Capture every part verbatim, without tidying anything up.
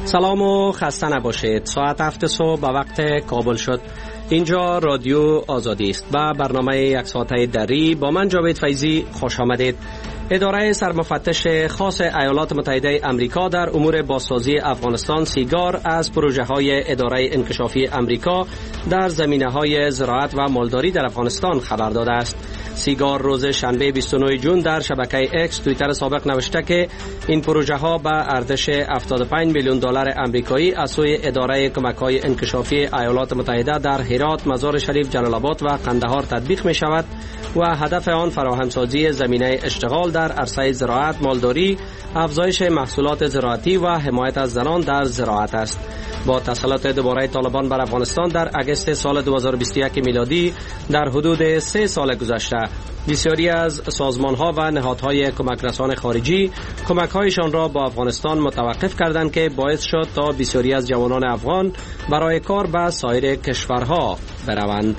سلام و خسته نباشید. ساعت هفت صبح به وقت کابل شد. اینجا رادیو آزادی است و برنامه یک ساعته دری با من جاوید فیضی خوش آمدید. اداره سرمفتش خاص ایالات متحده امریکا در امور بازسازی افغانستان سیگار از پروژه های اداره انکشافی امریکا در زمینه های زراعت و مالداری در افغانستان خبر داده است. سیگار روز شنبه بیست و نه ژوئن در شبکه اکس توییتر سابق نوشته که این پروژه ها به ارزش هفتاد و پنج میلیون دلار آمریکایی از سوی اداره کمک‌های انکشافی ایالات متحده در هرات، مزار شریف، جلال آباد و قندهار تطبیق می شود و هدف آن فراهمسازی زمینه اشتغال در عرصه زراعت، مالداری، افزایش محصولات زراعتی و حمایت از زنان در زراعت است. با تسلط دوباره طالبان بر افغانستان در اگست سال دو هزار و بیست و یک میلادی در حدود سه سال گذشته، بسیاری از سازمان‌ها و نهادهای کمک رسان خارجی کمک‌هایشان را با افغانستان متوقف کردند که باعث شد تا بسیاری از جوانان افغان برای کار به سایر کشورها بروند.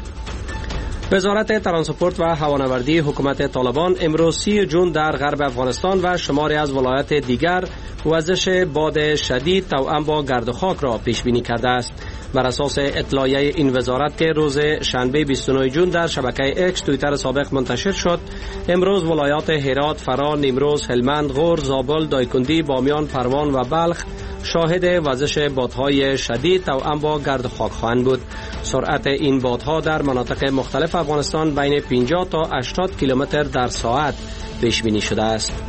وزارت ترانسپورت و هوانوردی حکومت طالبان امروز سی ژوئن در غرب افغانستان و شماری از ولایات دیگر وزش باد شدید توأم با گرد و خاک را پیش بینی کرده است. بر اساس اطلاعیه این وزارت که روز شنبه بیست و نه ژوئن در شبکه اکس توییتر سابق منتشر شد، امروز ولایات هرات، فرا، نیمروز، هلمند، غور، زابل، دایکندی، بامیان، پروان و بلخ شاهد وزش بادهای شدید توأم با گرد و خاک خواهند بود. سرعت این بادها در مناطق مختلف افغانستان بین پنجاه تا هشتاد کیلومتر در ساعت پیش بینی شده است.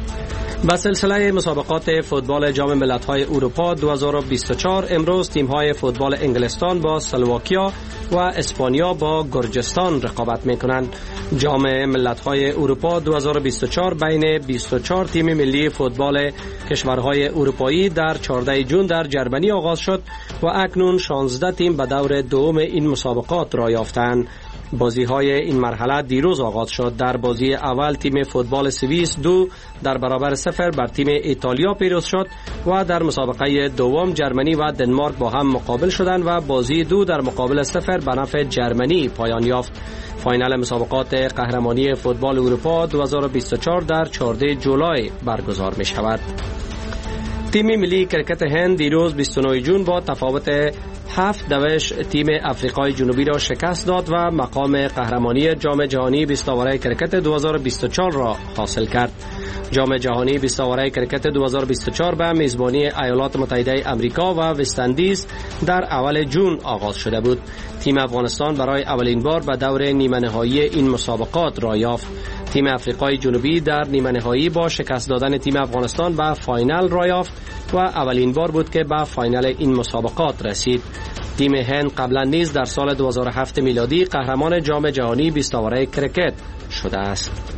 با سلسله مسابقات فوتبال جام ملت‌های اروپا دو هزار و بیست و چهار امروز تیم‌های فوتبال انگلستان با اسلواکیا و اسپانیا با گرجستان رقابت می‌کنند. جام ملت‌های اروپا دو هزار و بیست و چهار بین بیست و چهار تیم ملی فوتبال کشورهای اروپایی در چهاردهم ژوئن در جرمنی آغاز شد و اکنون شانزده تیم به دور دوم این مسابقات را یافتند. بازی های این مرحله دیروز آغاز شد. در بازی اول تیم فوتبال سوئیس دو در برابر صفر بر تیم ایتالیا پیروز شد و در مسابقه دوم جرمنی و دنمارک با هم مقابل شدند و بازی دو در مقابل صفر به نفع جرمنی پایان یافت. فاینال مسابقات قهرمانی فوتبال اروپا دو هزار و بیست و چهار در چهاردهم جولای برگزار می شود. تیم ملی کرکت هند دیروز بیست و نه ژوئن با تفاوت هفت دوش تیم افریقای جنوبی را شکست داد و مقام قهرمانی جام جهانی بیست آوره کرکت دو هزار و بیست و چهار را حاصل کرد. جام جهانی بیست آوره کرکت دو هزار و بیست و چهار به میزبانی ایالات متحده امریکا و وست اندیز در اول ژوئن آغاز شده بود. تیم افغانستان برای اولین بار به دور نیمه نهایی این مسابقات را یافت. تیم افریقای جنوبی در نیمه نهایی با شکست دادن تیم افغانستان به فاینال را یافت و اولین بار بود که به فاینال این مسابقات رسید. تیم هند قبلا نیز در سال دو هزار و هفت میلادی قهرمان جام جهانی بیست آوره کرکت شده است.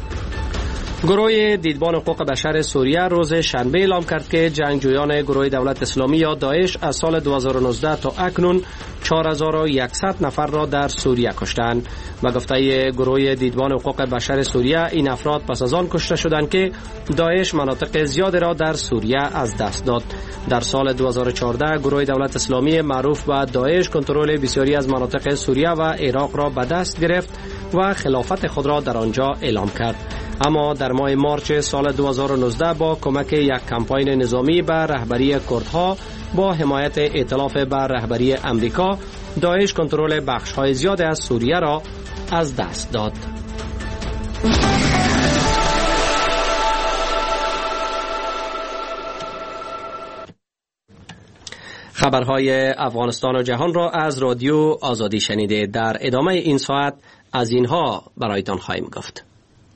گروه دیدبان حقوق بشر سوریه روز شنبه اعلام کرد که جنگجویان گروه دولت اسلامی یا داعش از سال دو هزار و نوزده تا اکنون چهار هزار و صد نفر را در سوریه کشتند. و گفته گروه دیدبان حقوق بشر سوریه این افراد پس از آن کشته شدند که داعش مناطق زیادی را در سوریه از دست داد. در سال دو هزار و چهارده گروه دولت اسلامی معروف به داعش کنترل بسیاری از مناطق سوریه و عراق را به دست گرفت و خلافت خود را در آنجا اعلام کرد. اما در ماه مارچ سال دو هزار و نوزده با کمک یک کمپاین نظامی به رهبری کردها با حمایت ائتلاف به رهبری امریکا، داعش کنترل بخش‌های زیاد از سوریه را از دست داد. خبرهای افغانستان و جهان را از رادیو آزادی شنیده. در ادامه این ساعت از اینها برایتان خواهیم گفت.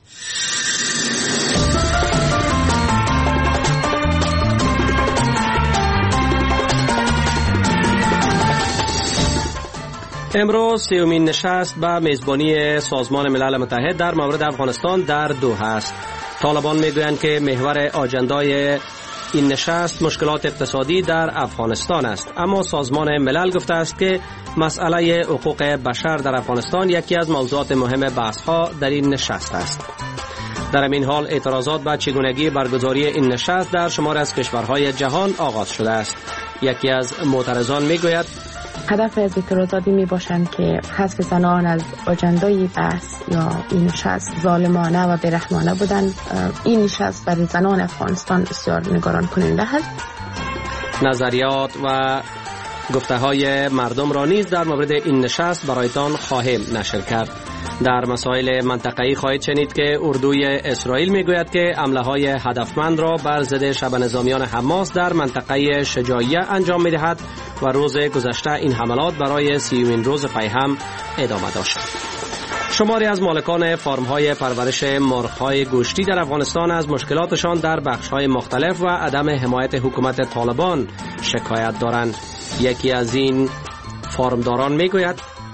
امروز سیومین نشست به میزبانی سازمان ملل متحد در مورد افغانستان در دوحه است. طالبان میگویند که محور آجندای این نشست مشکلات اقتصادی در افغانستان است، اما سازمان ملل گفته است که مسئله حقوق بشر در افغانستان یکی از موضوعات مهم بحث‌ها در این نشست است. در این حال اعتراضات به چگونگی برگزاری این نشست در شمار از کشورهای جهان آغاز شده است. یکی از معترضان میگوید هدف از اعتراضاتی می باشند که حذف زنان از اجندای بحث یا این نشست ظالمانه و بیرحمانه بودن. این نشست برای زنان افغانستان بسیار نگران کننده است. نظریات و گفته های مردم را نیز در مورد این نشست برایتان خواهیم نشر کرد. در مسائل منطقه‌ای خواهید شنید که اردوی اسرائیل میگوید که حمله های هدفمند را بر ضد شبه نظامیان حماس در منطقه شجاعیه انجام میدهد و روز گذشته این حملات برای سیومین روز پی هم ادامه داشت. شماری از مالکان فارم‌های پرورش مرغ‌های گوشتی در افغانستان از مشکلاتشان در بخش‌های مختلف و عدم حمایت حکومت طالبان شکایت دارند. یکی از این فارمداران میگوید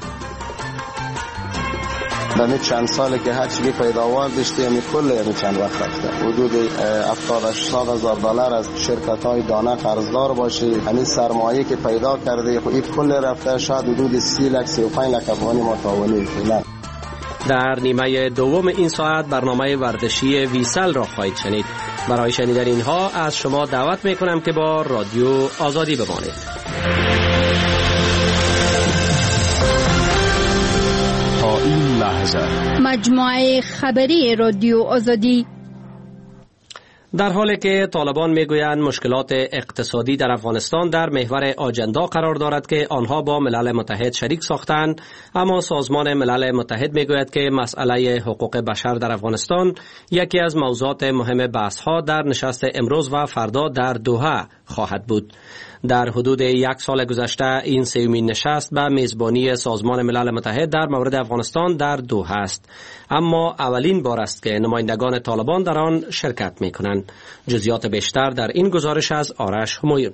در چند ساله که هر چیزی پیداوار داشته همی کل همی چند وقت رفته حدود هفتاد تا هشتاد هزار دلار از شرکت های دانه قرضدار باشه. همین سرمایه که پیدا کرده خب این کل رفته شاید حدود سی لک سی و پنج لک افغانی متعاونی فعلا. در نیمه دوم این ساعت برنامه ورزشی ویسل را خواهید شنید. برای شنیدن اینها از شما دعوت میکنم که با رادیو آزادی بمانید. تا این لحظه مجموعه خبری رادیو آزادی. در حالی که طالبان میگویند مشکلات اقتصادی در افغانستان در محور آجندا قرار دارد که آنها با ملل متحد شریک ساختند، اما سازمان ملل متحد میگوید که مسئله حقوق بشر در افغانستان یکی از موضوعات مهم بحث‌ها در نشست امروز و فردا در دوحه خواهد بود. در حدود یک سال گذشته این سومین نشست به میزبانی سازمان ملل متحد در مورد افغانستان در دوحه است، اما اولین بار است که نمایندگان طالبان در آن شرکت می‌کنند. جزئیات بیشتر در این گزارش از آرش همایون.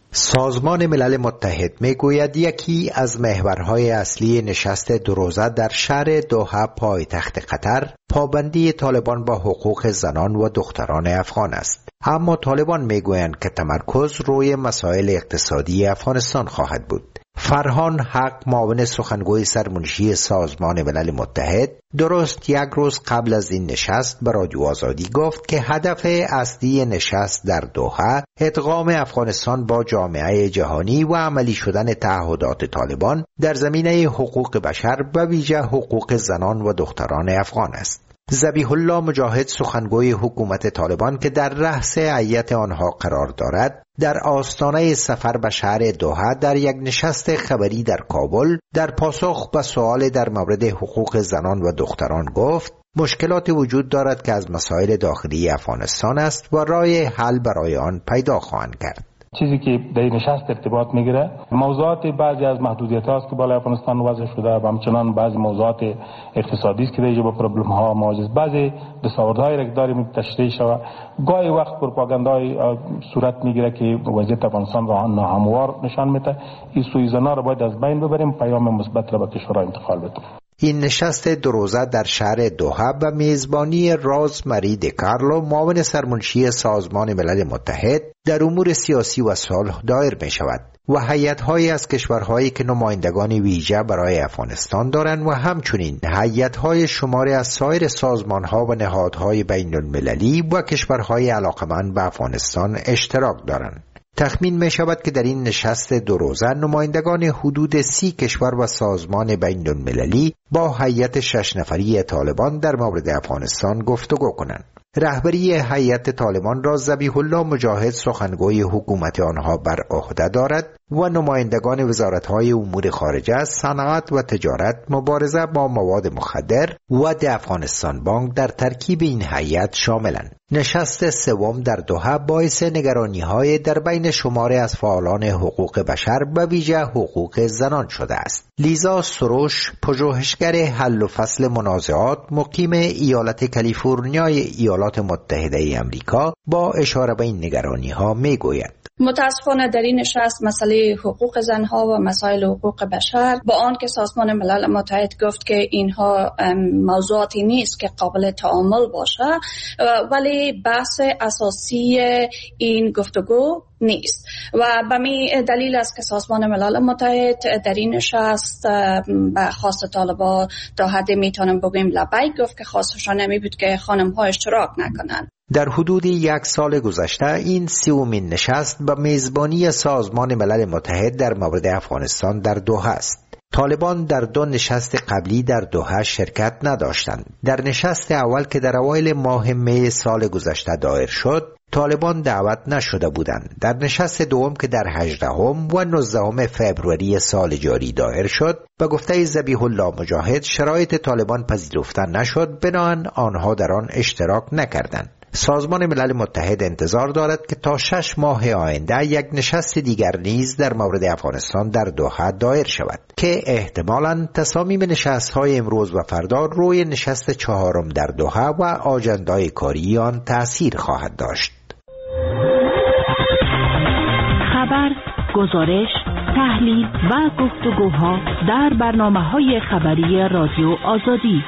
سازمان ملل متحد میگوید یکی از محورهای اصلی نشست دو روزه در شهر دوحه پایتخت قطر پابندی طالبان با حقوق زنان و دختران افغان است، اما طالبان میگویند که تمرکز روی مسائل اقتصادی افغانستان خواهد بود. فرهان حق، معاون سخنگوی سرمنشی سازمان ملل متحد، درست یک روز قبل از این نشست به رادیو آزادی گفت که هدف اصلی نشست در دوحه ادغام افغانستان با جامعه جهانی و عملی شدن تعهدات طالبان در زمینه حقوق بشر و ویژه حقوق زنان و دختران افغان است. ذبیح الله مجاهد، سخنگوی حکومت طالبان که در رأس هیئت آنها قرار دارد، در آستانه سفر به شهر دوحه در یک نشست خبری در کابل در پاسخ به سوال در مورد حقوق زنان و دختران گفت مشکلات وجود دارد که از مسائل داخلی افغانستان است و راه حل برای آن پیدا خواهند کرد. چیزی که در این نشست ارتباط میگیره موضوعات بعضی از محدودیت هاست که بالای افغانستان وضع شده و همچنان بعضی موضوعات اقتصادی است که دیگه با پروبلم ها مواجه، بعضی دستاوردهای را داریم تشریح شود. گاهی وقت پروپاگاندای صورت میگیره که وضعیت افغانستان را ناهموار نشان میده. این سوءظنا را باید از بین ببریم، پیام مثبت را به کشورها انتقال بدیم. این نشست دو روزه در شهر دوحه به میزبانی راز مری دکارلو، معاون سرمنشی سازمان ملل متحد در امور سیاسی و صلح دایر می شود و هیئت‌هایی از کشورهایی که نمایندگان ویژه برای افغانستان دارند و همچنین هیئت‌های شماری از سایر سازمان‌ها و نهادهای بین‌المللی و کشورهای علاقمند به افغانستان اشتراک دارند. تخمین می شود که در این نشست دو روزه نمایندگان حدود سی کشور و سازمان بین المللی با هیئت شش نفری طالبان در مورد افغانستان گفتگو کنند. رهبری هیئت طالبان را ذبیح الله مجاهد، سخنگوی حکومت آنها، بر عهده دارد و نمایندگان وزارت‌های امور خارجه، صنعت و تجارت، مبارزه با مواد مخدر و د افغانستان بانک در ترکیب این هیئت شاملند. نشست سوم در دوحه باعث نگرانی‌های در بین شماری از فعالان حقوق بشر و ویژه حقوق زنان شده است. لیزا سروش، پژوهشگر حل و فصل منازعات، مقیم ایالت کالیفرنیای ایالات متحده آمریکا، با اشاره به این نگرانی‌ها میگوید: متاسفانه در این نشست مسئله حقوق زنها و مسائل حقوق بشر، با آن که سازمان ملل متحد گفت که اینها موضوعاتی نیست که قابل تعامل باشه، ولی بحث اساسی این گفتگو نیست و به می دلیل است که سازمان ملل متحد در این نشست به خواست طالبان تا حدی میتونم بگویم لبیک گفت که خواستشان نمی بود که خانم ها اشتراک نکنند. در حدود یک سال گذشته این سومین نشست به میزبانی سازمان ملل متحد در مورد افغانستان در دوحه است. طالبان در دو نشست قبلی در دوحه شرکت نداشتند. در نشست اول که در اوایل ماه می سال گذشته دایر شد، طالبان دعوت نشده بودند. در نشست دوم که در هجدهم و نوزدهم فوریه سال جاری دایر شد، به گفته ذبیح الله مجاهد شرایط طالبان پذیرفته نشد، بنابراین آنها در آن اشتراک نکردند. سازمان ملل متحد انتظار دارد که تا شش ماه آینده یک نشست دیگر نیز در مورد افغانستان در دوحه دایر شود که احتمالاً تصامیم نشست‌های امروز و فردا روی نشست چهارم در دوحه و آجندای کاری آن تأثیر خواهد داشت. خبر، گزارش، تحلیل و گفتگوها در برنامه‌های خبری رادیو آزادی.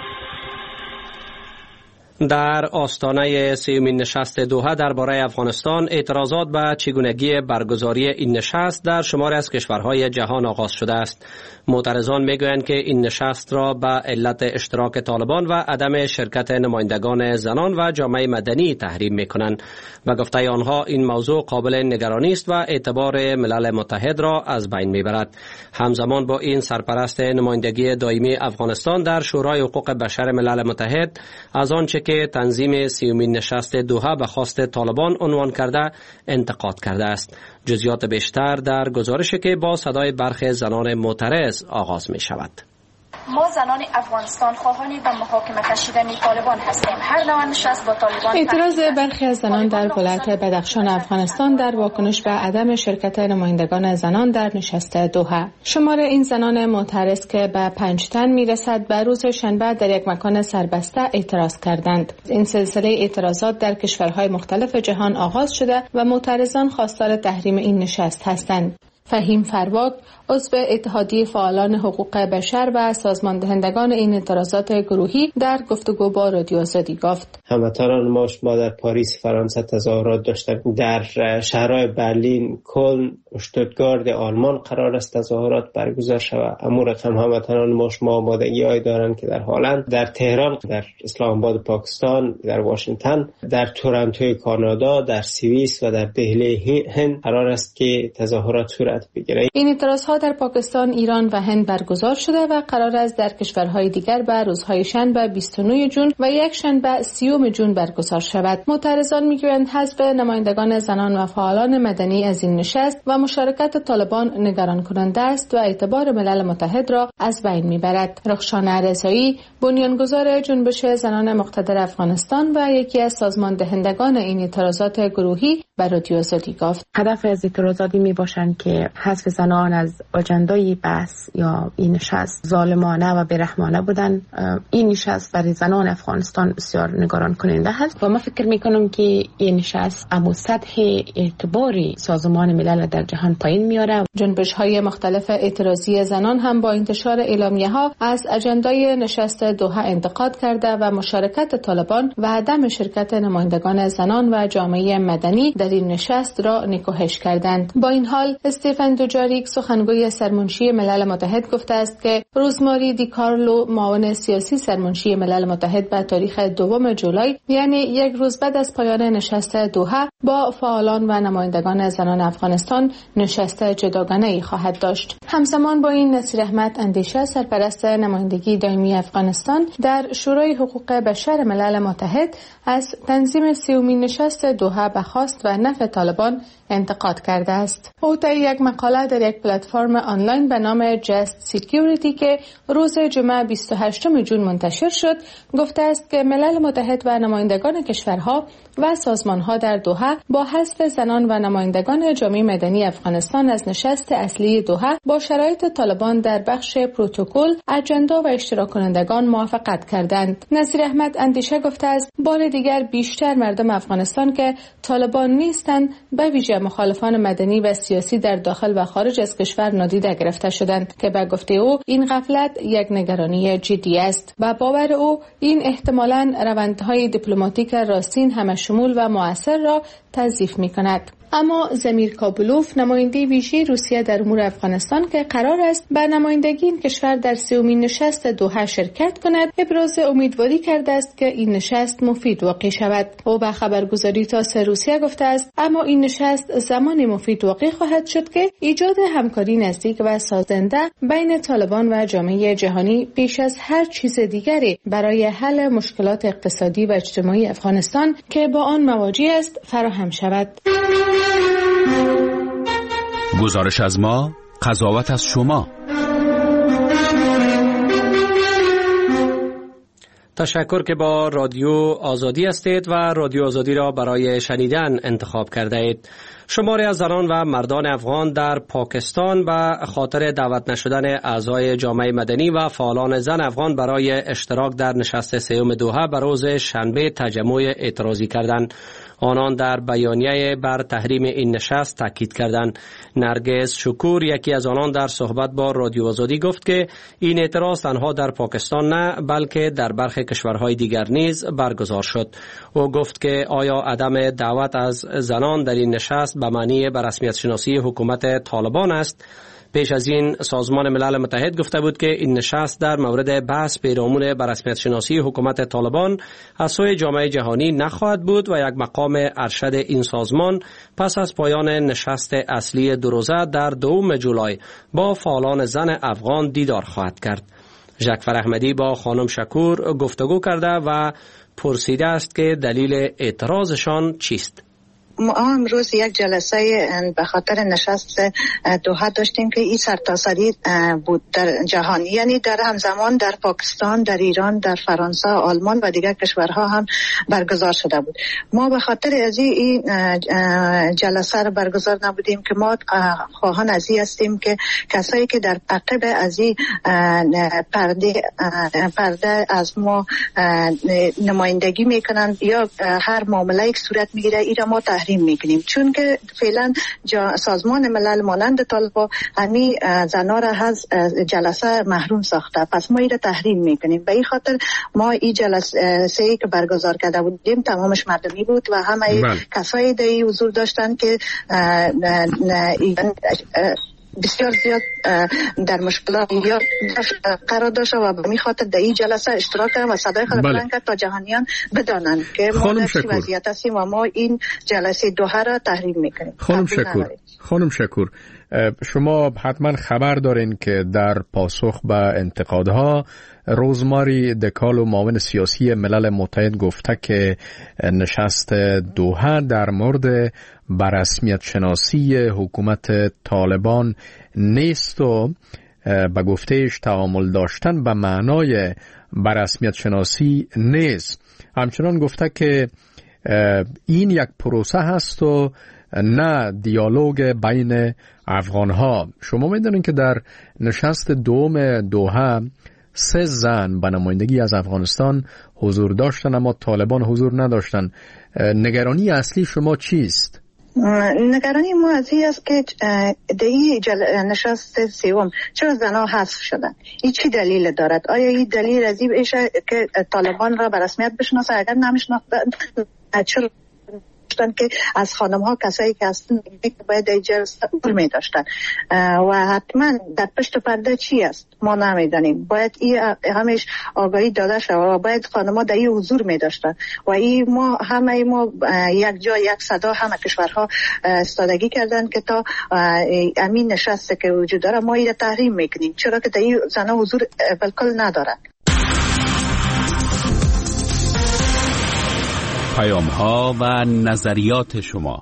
در آستانه سیومین نشست دوحه درباره افغانستان اعتراضات به چگونگی برگزاری این نشست در شماری از کشورهای جهان آغاز شده است. معترضان میگویند که این نشست را به علت اشتراک طالبان و عدم شرکت نمایندگان زنان و جامعه مدنی تحریم میکنند و گفته آنها این موضوع قابل نگرانی است و اعتبار ملل متحد را از بین میبرد. همزمان با این سرپرست نمایندگی دائمی افغانستان در شورای حقوق بشر ملل متحد از آنچه که تنظیم سیومین نشست دوحه به خواست طالبان عنوان کرده انتقاد کرده است. جزئیات بیشتر در گزارشی که با صدای برخی زنان معترض آغاز می شود. ما زنان افغانستان خواهان به محاکمه کشیدن طالبان هستیم. هر نوع نشست با طالبان. اعتراض برخی از زنان در ولایت بدخشان افغانستان در واکنش به عدم شرکت نمایندگان زنان در نشست دوحه. شمار این زنان معترض که به پنج تن میرسد به روز شنبه در یک مکان سربسته اعتراض کردند. این سلسله اعتراضات در کشورهای مختلف جهان آغاز شده و معترضان خواستار تحریم این نشست هستند. فهیم فرواک، عضو اتحادیه فعالان حقوق بشر و سازمان دهندگان این اعتراضات گروهی، در گفتگو با رادیو آزادی گفت: هموطنان ما شما در پاریس فرانسه تظاهرات داشتند، در شهرهای برلین، کلن، اشتوتگارت آلمان قرار است تظاهرات برگزار شود. اما رقم هموطنان ما شما آمادگی‌هایی دارند که در هلند، در تهران، در اسلام آباد پاکستان، در واشنگتن، در تورنتو کانادا، در سوئیس و در دهلی هند قرار است که تظاهرات صورت بگیرد. این اعتراضات در پاکستان، ایران و هند برگزار شده و قرار است در کشورهای دیگر به روزهای شنبه بیست و نه ژوئن و یک شنبه سیوم ژوئن برگزار شود. معترضان میگویند حذف نمایندگان زنان و فعالان مدنی از این نشست و مشارکت طالبان نگران کننده است و اعتبار ملل متحد را از بین میبرد. رخشانه رضایی، بنیانگذار جنبش زنان مقتدر افغانستان و یکی از سازمان دهندگان این اعتراضات گروهی، به رادیو آزادی گفت: هدف از اعتراضات می باشند که حذف زنان از آجندای بحث یا این نشست ظالمانه و بیرحمانه بودن. این نشست برای زنان افغانستان بسیار نگران کننده است و من فکر می کنم که این نشست امو سطح اعتباری سازمان ملل در جهان پایین میاره. جنبش های مختلف اعتراضی زنان هم با انتشار اعلامیه ها از اجندای نشست دوحه انتقاد کرده و مشارکت طالبان و عدم شرکت نمایندگان زنان و جامعه مدنی در این نشست را نکوهش کردند. با این حال استیفن دوجاریک، سخنگوی سرمنشی ملل متحد، گفته است که روزماری دی کارلو، معاون سیاسی سرمنشی ملل متحد، به تاریخ دوم جولای، یعنی یک روز بعد از پایان نشست دوحه، با فعالان و نمایندگان زنان افغانستان نشست جداگانه‌ای خواهد داشت. همزمان با این، نصیر احمد اندیشه، سرپرست نمایندگی دائمی افغانستان در شورای حقوق بشر ملل متحد، از تنظیم سیومین نشست دوحه به خواست و نفع طالبان انتقاد کرده است. او در یک مقاله در یک پلتفرم آنلاین به نام جست سکیوریتی که روز جمعه بیست و هشتم ژوئن منتشر شد، گفته است که ملل متحد و نمایندگان کشورها و سازمانها در دوحه با حذف زنان و نمایندگان جامعه مدنی افغانستان از نشست اصلی دوحه با شرایط طالبان در بخش پروتکل، اجندا و اشتراک کنندگان موافقت کردند. نصیر احمد اندیشه گفته است بار دیگر بیشتر مردم افغانستان که طالبان نیستند، به ویژه مخالفان مدنی و سیاسی در داخل و خارج از کشور نادیده گرفته شدند که به گفته او این غفلت یک نگرانی جدی است و باور او این احتمالاً روندهای دیپلماتیک راستین همه شمول و مؤثر را تضعیف می‌کند. اما زمیر کابلوف نماینده ویژه روسیه در امور افغانستان که قرار است به نمایندگی این کشور در سومین نشست دوحه شرکت کند ابراز امیدواری کرده است که این نشست مفید واقع شود. او به خبرگزاری تاس روسیه گفته است اما این نشست زمان مفید واقع خواهد شد که ایجاد همکاری نزدیک و سازنده بین طالبان و جامعه جهانی بیش از هر چیز دیگری برای حل مشکلات اقتصادی و اجتماعی افغانستان که با آن مواجه است فراهم شود. گزارش از ما، قضاوت از شما. تشکر که با رادیو آزادی هستید و رادیو آزادی را برای شنیدن انتخاب کرده اید. شماری از زنان و مردان افغان در پاکستان به خاطر دعوت نشدن اعضای جامعه مدنی و فعالان زن افغان برای اشتراک در نشست سیوم دوحه به روز شنبه تجمع اعتراضی کردند. آنان در بیانیه بر تحریم این نشست تاکید کردند. نرگس شکور یکی از آنان در صحبت با رادیو آزادی گفت که این اعتراض تنها در پاکستان نه بلکه در برخی کشورهای دیگر نیز برگزار شد. او گفت که آیا عدم دعوت از زنان در این نشست به معنی به رسمیت شناسی حکومت طالبان است؟ پیش از این سازمان ملل متحد گفته بود که این نشست در مورد بحث پیرامون به رسمیت شناسی حکومت طالبان از سوی جامعه جهانی نخواهد بود و یک مقام ارشد این سازمان پس از پایان نشست اصلی دو روزه در دوم جولای با فعالان زن افغان دیدار خواهد کرد. ژکفر احمدی با خانم شکور گفتگو کرده و پرسیده است که دلیل اعتراضشان چیست؟ ما امروز یک جلسه به خاطر نشست دوحه داشتیم که این سرتاسری بود در جهان، یعنی در همزمان در پاکستان، در ایران، در فرانسه، آلمان و دیگر کشورها هم برگزار شده بود. ما به خاطر از این جلسه رو برگزار نبودیم که ما خواهان از این هستیم که کسایی که در عقب از این پرده پرده از ما نمایندگی میکنن یا هر معامله یک صورت میگیره ایرا ما تحریم میکنیم، چون که فعلا سازمان ملل مانند طالبان همین زنا را از جلسه محروم ساخته، پس ما این را تحریم میکنیم. به این خاطر ما این جلسه ای که برگزار کرده بودیم تمامش مردمی بود و همه کسایی در این حضور داشتن که بسیار زیاد در مشکلات یا قرار داشته و به خاطر در این جلسه اشتراک کردن و صدای خود بلند کرد تا جهانیان بدانند که ما در چه وضعیت هستیم و ما این جلسه دوحه را تحریم میکنیم. خانم شکور خانم شکور شما حتما خبر دارین که در پاسخ به انتقادها روزماری دکالو معاون سیاسی ملل متحد گفته که نشست دوحه در مورد برسمیت شناسی حکومت طالبان نیست و به گفتهش تعامل داشتن به معنای برسمیت شناسی نیست. همچنان گفته که این یک پروسه هست و نه دیالوگ بین افغانها. شما میدونین که در نشست دوم دوحه سه زن به نمایندگی از افغانستان حضور داشتن اما طالبان حضور نداشتن. نگرانی اصلی شما چیست؟ نگرانی ما از این است که در این نشست سوم چرا زنها حذف شدن؟ این چی دلیل دارد؟ آیا این دلیل از این باشه که طالبان را به رسمیت بشناسه؟ اگر نمیشناختن چرا که از خانم ها کسایی که هستن باید اجازه می داشتن و حتما در پشت پرده چی است ما نمیدانیم. باید این همیش آگاهی داده شد و باید خانم ها در این حضور می داشتن و این ما همه ما یک جا یک صدا همه کشورها استادگی کردن که تا امین نشسته که وجود داره ما این تحریم میکنیم، چرا که در این زنها حضور بالکل ندارن. پیام ها و نظریات شما.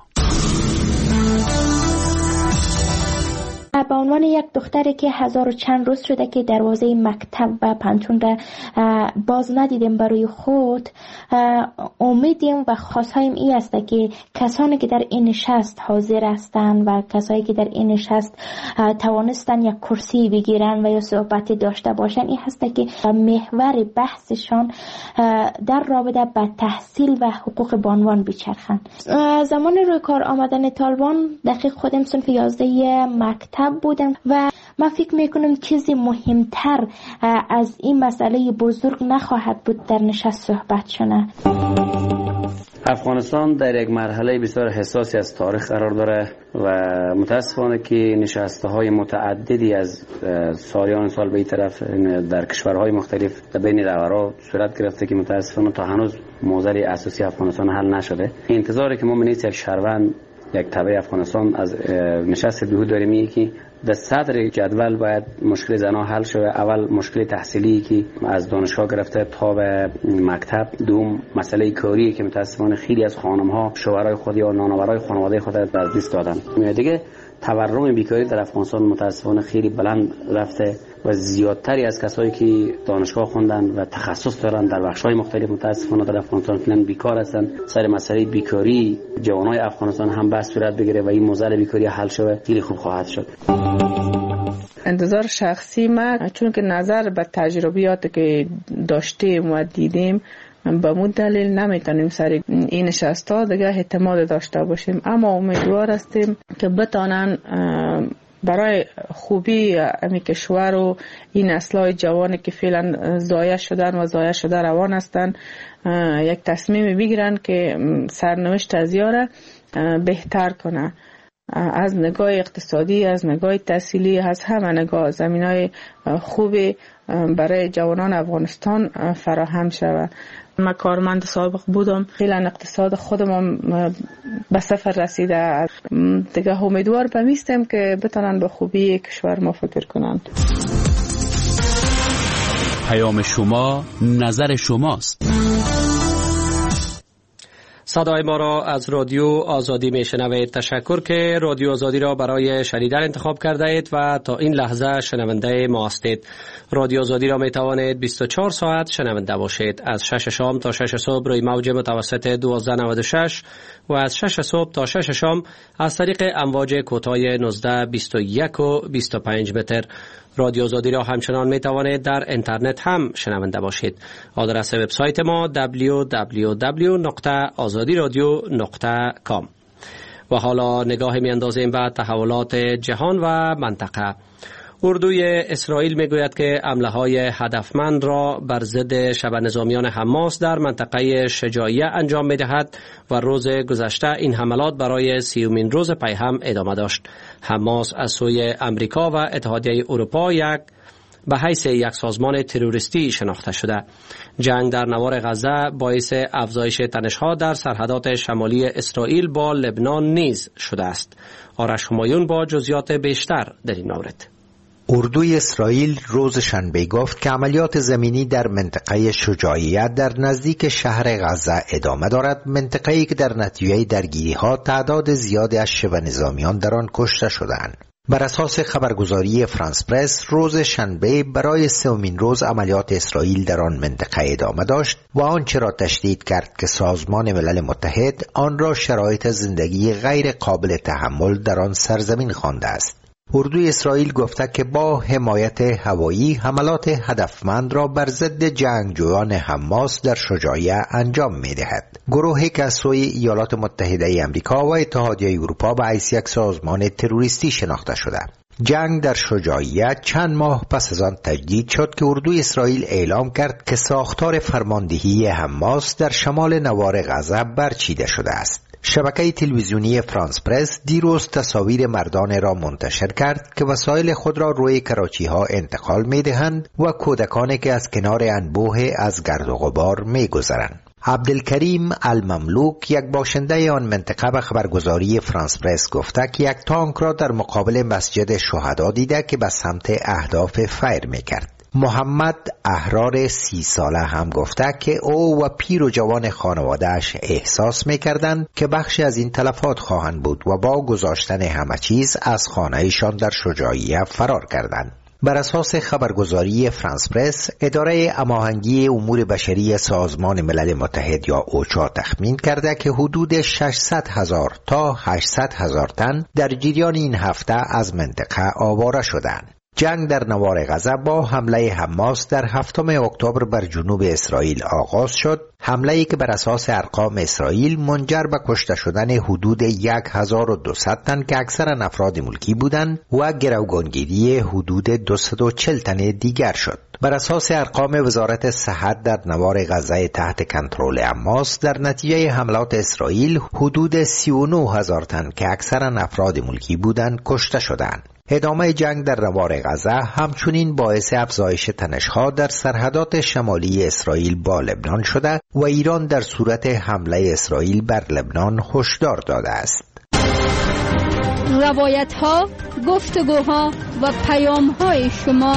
به عنوان یک دختری که هزار و چند روز شده که دروازه مکتب و پانتون را باز ندیدیم برای خود، امیدیم و خواستهایم این است که کسانی که در این نشست حاضر هستند و کسایی که در این نشست توانستن یک کرسی بگیرن و یا صحبت داشته باشن این هست که محور بحثشان در رابطه با تحصیل و حقوق بانوان بچرخند. زمان روی کار آمدن طالبان دقیق خودم صنف یازده مکتب بودم و من فکر میکنم چیزی مهمتر از این مسئله بزرگ نخواهد بود در نشست صحبت شده. افغانستان در یک مرحله بسیار حساسی از تاریخ قرار داره و متاسفانه که نشسته های متعددی از سالیان سال به این طرف در کشورهای مختلف در بین رهبران صورت گرفته که متاسفانه تا هنوز موضوع اساسی افغانستان حل نشده. انتظاری که ما منیت یک شهروند یک تبع افغانستان از نشست دوحه داریم اینه که در صدر جدول باید مشکل زنها حل شود. اول مشکل تحصیلی که از دانشگاه گرفته تا به مکتب، دوم مسئله کاری که متاسفانه خیلی از خانم‌ها شوهرای خود یا نانآورای خانواده خود از دست دادن. دیگه تورم بیکاری در افغانستان متاسفانه خیلی بلند رفته و زیادتری از کسایی که دانشگاه خوندن و تخصص دارن در بخش‌های مختلف متاسفانه در افغانستان فعلا بیکار هستن. سر مسئله بیکاری جوانای افغانستان هم بس صورت بگیره و این موضوع بیکاری حل شه خیلی خوب خواهد شد. انتظار شخصی من چون که نظر به تجربیات که داشتیم و دیدیم به مون دلیل نمیتونیم سر این نشستا دیگه اعتماد داشته باشیم، اما امیدوار هستیم که بتانن برای خوبی امی کشور و این نسل‌های جوانی که فعلا ضایع شدن و ضایع شده روان هستن یک تصمیم بگیرن که سرنوشت از یاره بهتر کنه، از نگاه اقتصادی، از نگاه تحصیلی، از همه نگاه زمینای خوبی برای جوانان افغانستان فراهم شود. من کارمند سابق بودم، خیلی اقتصاد خودم به صفر رسیده دیگه. امیدوار بمیستم که بتونن به خوبی کشور ما فکر کنند. پیام شما نظر شماست. صدای ما را از رادیو آزادی میشنوید. تشکر که رادیو آزادی را برای شنیدن انتخاب کرده اید و تا این لحظه شنونده ما هستید. رادیو آزادی را می توانید بیست و چهار ساعت شنونده باشید. از شش شام تا شش صبح روی موج متوسط دوازده نود و شش و از شش صبح تا شش شام از طریق امواج کوتاه نوزده بیست و یک و بیست و پنج متر. رادیو آزادی را همچنان می توانید در اینترنت هم شنونده باشید. آدرس وبسایت ما دبلیو دبلیو دبلیو دات آزادی رادیو دات کام. و حالا نگاه می اندازیم به تحولات جهان و منطقه. اردوی اسرائیل می گوید که حمله های هدفمند را بر ضد شبه نظامیان حماس در منطقه شجاعیه انجام می دهد و روز گذشته این حملات برای سیومین روز پی هم ادامه داشت. حماس از سوی امریکا و اتحادیه اروپا یک به حیث یک سازمان تروریستی شناخته شده. جنگ در نوار غزه باعث افزایش تنش‌ها در سرحدات شمالی اسرائیل با لبنان نیز شده است. آرش همایون با جزئیات بیشتر در این مورد. اردوی اسرائیل روز شنبه گفت که عملیات زمینی در منطقه شجاعیه در نزدیک شهر غزه ادامه دارد، منطقه‌ای که در نتیجه درگیری‌ها تعداد زیادی از شبه نظامیان در آن کشته شدند. بر اساس خبرگزاری فرانس پرس روز شنبه برای سومین روز عملیات اسرائیل در آن منطقه ادامه داشت و آنچه را تشدید کرد که سازمان ملل متحد آن را شرایط زندگی غیر قابل تحمل در آن سرزمین خوانده است. اردوی اسرائیل گفته که با حمایت هوایی حملات هدفمند را بر ضد جنگجویان حماس در شجاعیه انجام می دهد. گروهی که از سوی ایالات متحده امریکا و اتحادیه اروپا به حیث یک سازمان تروریستی شناخته شده. جنگ در شجاعیه چند ماه پس از آن تجدید شد که اردوی اسرائیل اعلام کرد که ساختار فرماندهی حماس در شمال نوار غزه برچیده شده است. شبکه تلویزیونی فرانس پرس دیروز تصاویر مردان را منتشر کرد که وسایل خود را روی کراچی ها انتقال می دهند و کودکانی که از کنار انبوه از گرد و غبار می گذرند. عبدالکریم المملوک یک باشنده آن منطقه به خبرگزاری فرانس پرس گفته که یک تانک را در مقابل مسجد شهدا دیده که به سمت اهداف فیر می کرد. محمد احرار سی ساله هم گفته که او و پیر و جوان خانوادهش احساس می‌کردند که بخشی از این تلفات خواهند بود و با گذاشتن همه چیز از خانه‌شان در شجاعیه فرار کردند. بر اساس خبرگزاری فرانس پرس، اداره هماهنگی امور بشری سازمان ملل متحد یا اوچا تخمین کرده که حدود ششصد هزار تا هشتصد هزار تن در جریان این هفته از منطقه آواره شدند. جنگ در نوار غزه با حمله حماس در هفتم اکتبر بر جنوب اسرائیل آغاز شد، حمله‌ای که بر اساس ارقام اسرائیل منجر به کشته شدن حدود هزار و دویست تن که اکثرا افراد ملکی بودند و گروگانگیری حدود دویست و چهل تن دیگر شد. بر اساس ارقام وزارت صحت در نوار غزه تحت کنترل حماس در نتیجه حملات اسرائیل حدود سی و نه هزار تن که اکثرا افراد ملکی بودند کشته شدند. ادامه جنگ در نوار غزه همچنین باعث افزایش تنش‌ها در سرحدات شمالی اسرائیل با لبنان شده و ایران در صورت حمله اسرائیل بر لبنان هشدار داده است. روایت‌ها، گفتگوها و پیام‌های شما.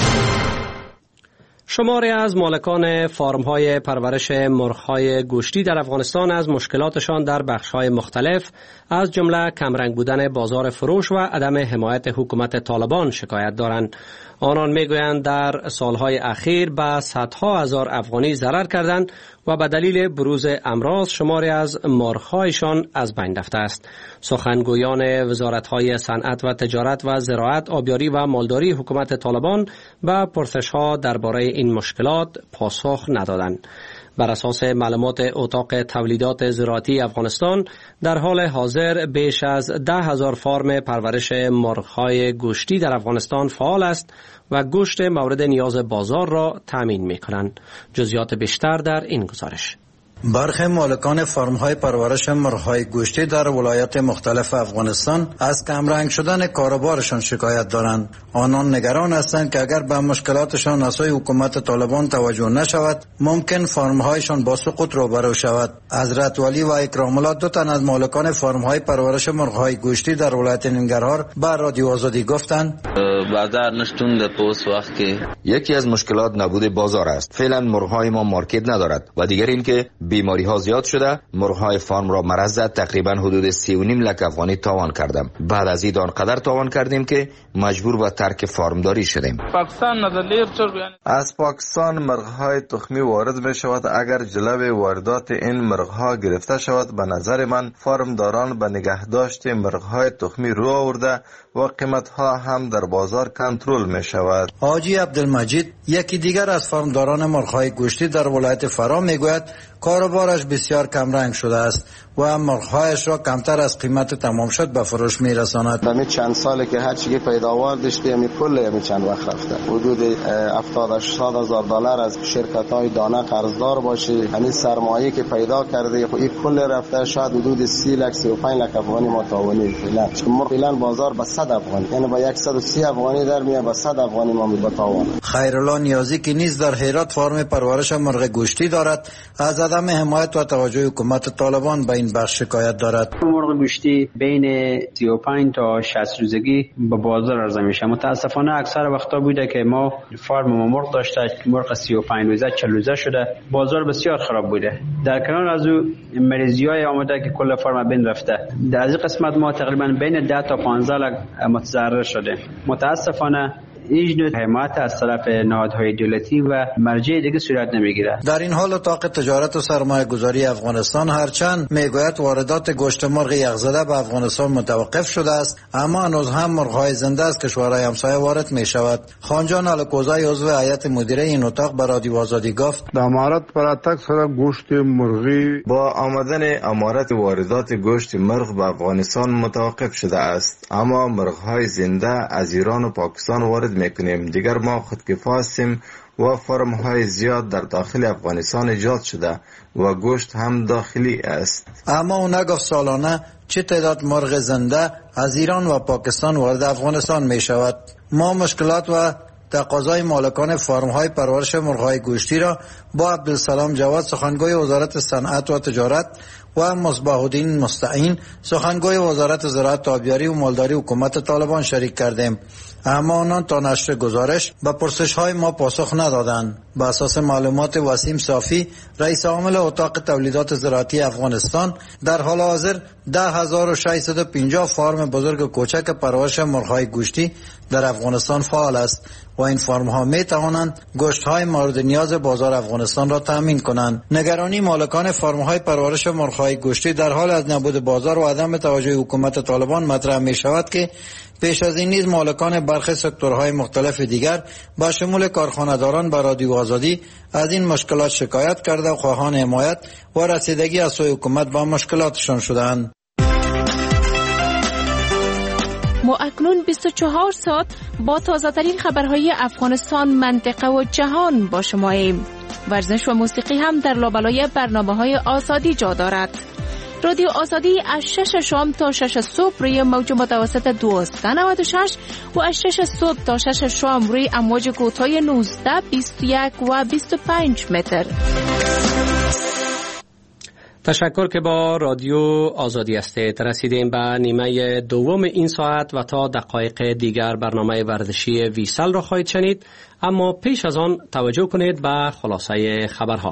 شماری از مالکان فارم‌های پرورش مرغ‌های گوشتی در افغانستان از مشکلاتشان در بخش‌های مختلف از جمله کمرنگ بودن بازار فروش و عدم حمایت حکومت طالبان شکایت دارند. آنان میگویند در سالهای اخیر به صدها هزار افغانی ضرر کردند و به دلیل بروز امراض شماری از مرغ‌هایشان از بین رفته است. سخنگویان وزارت‌های صنعت و تجارت و زراعت، آبیاری و مالداری حکومت طالبان به پرسش‌ها درباره این مشکلات پاسخ ندادند. بر اساس معلومات اتاق تولیدات زراعتی افغانستان در حال حاضر بیش از ده هزار فارم پرورش مرغ‌های گوشتی در افغانستان فعال است و گوشت مورد نیاز بازار را تامین می‌کنند. جزئیات بیشتر در این گزارش. برخی مالکان فرم‌های پرورش مرغ‌های گوشتی در ولایات مختلف افغانستان از کمرنگ شدن کاروبارشان شکایت دارند. آنان نگران هستند که اگر به مشکلاتشان از سوی حکومت طالبان توجه نشود، ممکن فرم‌هایشان با سقوط روبرو شود. حضرت ولی و اکرام الله، دو تن از مالکان فرم‌های پرورش مرغ‌های گوشتی در ولایت ننگرهار به رادیو آزادی گفتند: بازار نشتون در پوست وقت که یکی از مشکلات نبود بازار است. فعلا مرغ‌های ما مارکت ندارد و دیگر اینکه بیماری ها زیاد شده. مرغ‌های فارم را مرض زد. تقریبا حدود سی و نیم لک افغانی تاوان کردم. بعد از این قدر تاوان کردیم که مجبور به ترک فارمداری شدیم. پاکستان از پاکستان مرغ‌های تخمی وارد می شود. اگر جلو واردات این مرغ‌ها گرفته شود، به نظر من فارمداران به نگهداشت مرغ‌های تخمی رو آورده و قیمت‌ها هم در بازار کنترل می شود. حاجی عبدالمجید، یکی دیگر از فارمداران مرغ‌های گوشتی در ولایت فرا میگوید کاروبارش بسیار کمرنگ شده است و مرغ‌هایش را کمتر از قیمت تمام شد به فروش میرساند. همین چند ساله که هر چیزی پیداوار داشته همین کل همین چند وقت رفته. حدود هفتاد هشتاد هزار دلار از شرکت‌های دانه قرضدار باشه. همین سرمایه که پیدا کرده این کل رفته شاید حدود سی لک سی و پنج لک افغانی متاونی فعلا. چون فعلا بازار به صد افغانی، یعنی با صد و سی افغانی در میاد، با صد افغانی ما میبتاونه. خیرالله نیازی که نیز در هرات فرم پرورش مرغ گوشتی دارد، از عدم حمایت و توجه حکومت طالبان به این بخش شکایت دارد. مرغ گوشتی بین سی و پنج تا شصت روزگی به بازار عرضه میشه. متاسفانه اکثر وقتا بوده که ما فارم ما مرغ داشته، مرغ سی و پنج روزه چهل روزه شده، بازار بسیار خراب بوده. در کنار از او مریضی‌های آمده که کل فارم بین رفته. در این قسمت ما تقریبا بین ده تا پانزده لک متضرر شده. متاسفانه هیچ نوع حمایت از طرف نهادهای دولتی و مرجع دیگه صورت نمیگیره. در این حال اتاق تجارت و سرمایه گذاری افغانستان هرچند میگوید واردات گوشت مرغ یخزده به افغانستان متوقف شده است، اما هنوز هم مرغ‌های زنده از کشورهای همسایه وارد می شود. خانجان الکوزای عضو هیئت مدیره این اتاق به رادیو آزادی گفت: امارات پراتک سره گوشت مرغی با آمدن امارات واردات گوشت مرغ به افغانستان متوقف شده است، اما مرغ‌های زنده از ایران و پاکستان وارد میکنیم. دیگر ما خودکفا هستیم و فرم های زیاد در داخل افغانستان ایجاد شده و گوشت هم داخلی است. اما او نگفت سالانه چه تعداد مرغ زنده از ایران و پاکستان وارد افغانستان می شود. ما مشکلات و تقاضای مالکان فارم های پرورش مرغ های گوشتی را با عبدالسلام جواد، سخنگوی وزارت صنعت و تجارت، و مصباح الدین مستعین، سخنگوی وزارت زراعت، آبیاری و مالداری حکومت طالبان شریک کردیم، اما آنان تا نشر گزارش به پرسش های ما پاسخ ندادند. به اساس معلومات وسیم صافی، رئیس عامل اتاق تولیدات زراعتی افغانستان، در حال حاضر ده هزار و ششصد و پنجاه فارم بزرگ و کوچک پرورش مرغ‌های گوشتی در افغانستان فعال است و این فارم ها می توانند گوشت های مورد نیاز بازار افغانستان را تامین کنند. نگرانی مالکان فارم های پرورش مرغ‌های مرغهای گوشتی در حال از نبود بازار و عدم توجه حکومت طالبان مطرح می شود که پیش از این نیز مالکان برخی سکتورهای مختلف دیگر با شمول کارخانه‌داران به رادیو آزادی از این مشکلات شکایت کرده و خواهان حمایت و رسیدگی از سوی حکومت با مشکلاتشان شدند. ما اکنون بیست و چهار ساعت با تازه ترین خبرهای افغانستان، منطقه و جهان با شماییم. ورزش و موسیقی هم در لابلای برنامه‌های آزادی جا دارد. رادیو آزادی از شش شام تا شش صبح روی موج متوسط دویست و نود و شش و از شش صبح تا شش شام روی امواج کوتاه نوزده، بیست و یک و بیست و پنج متر. تشکر که با رادیو آزادی هستید. رسیدیم به نیمه دوم این ساعت و تا دقایق دیگر برنامه ورزشی ویسل را خواهید شنید، اما پیش از آن توجه کنید به خلاصه خبرها.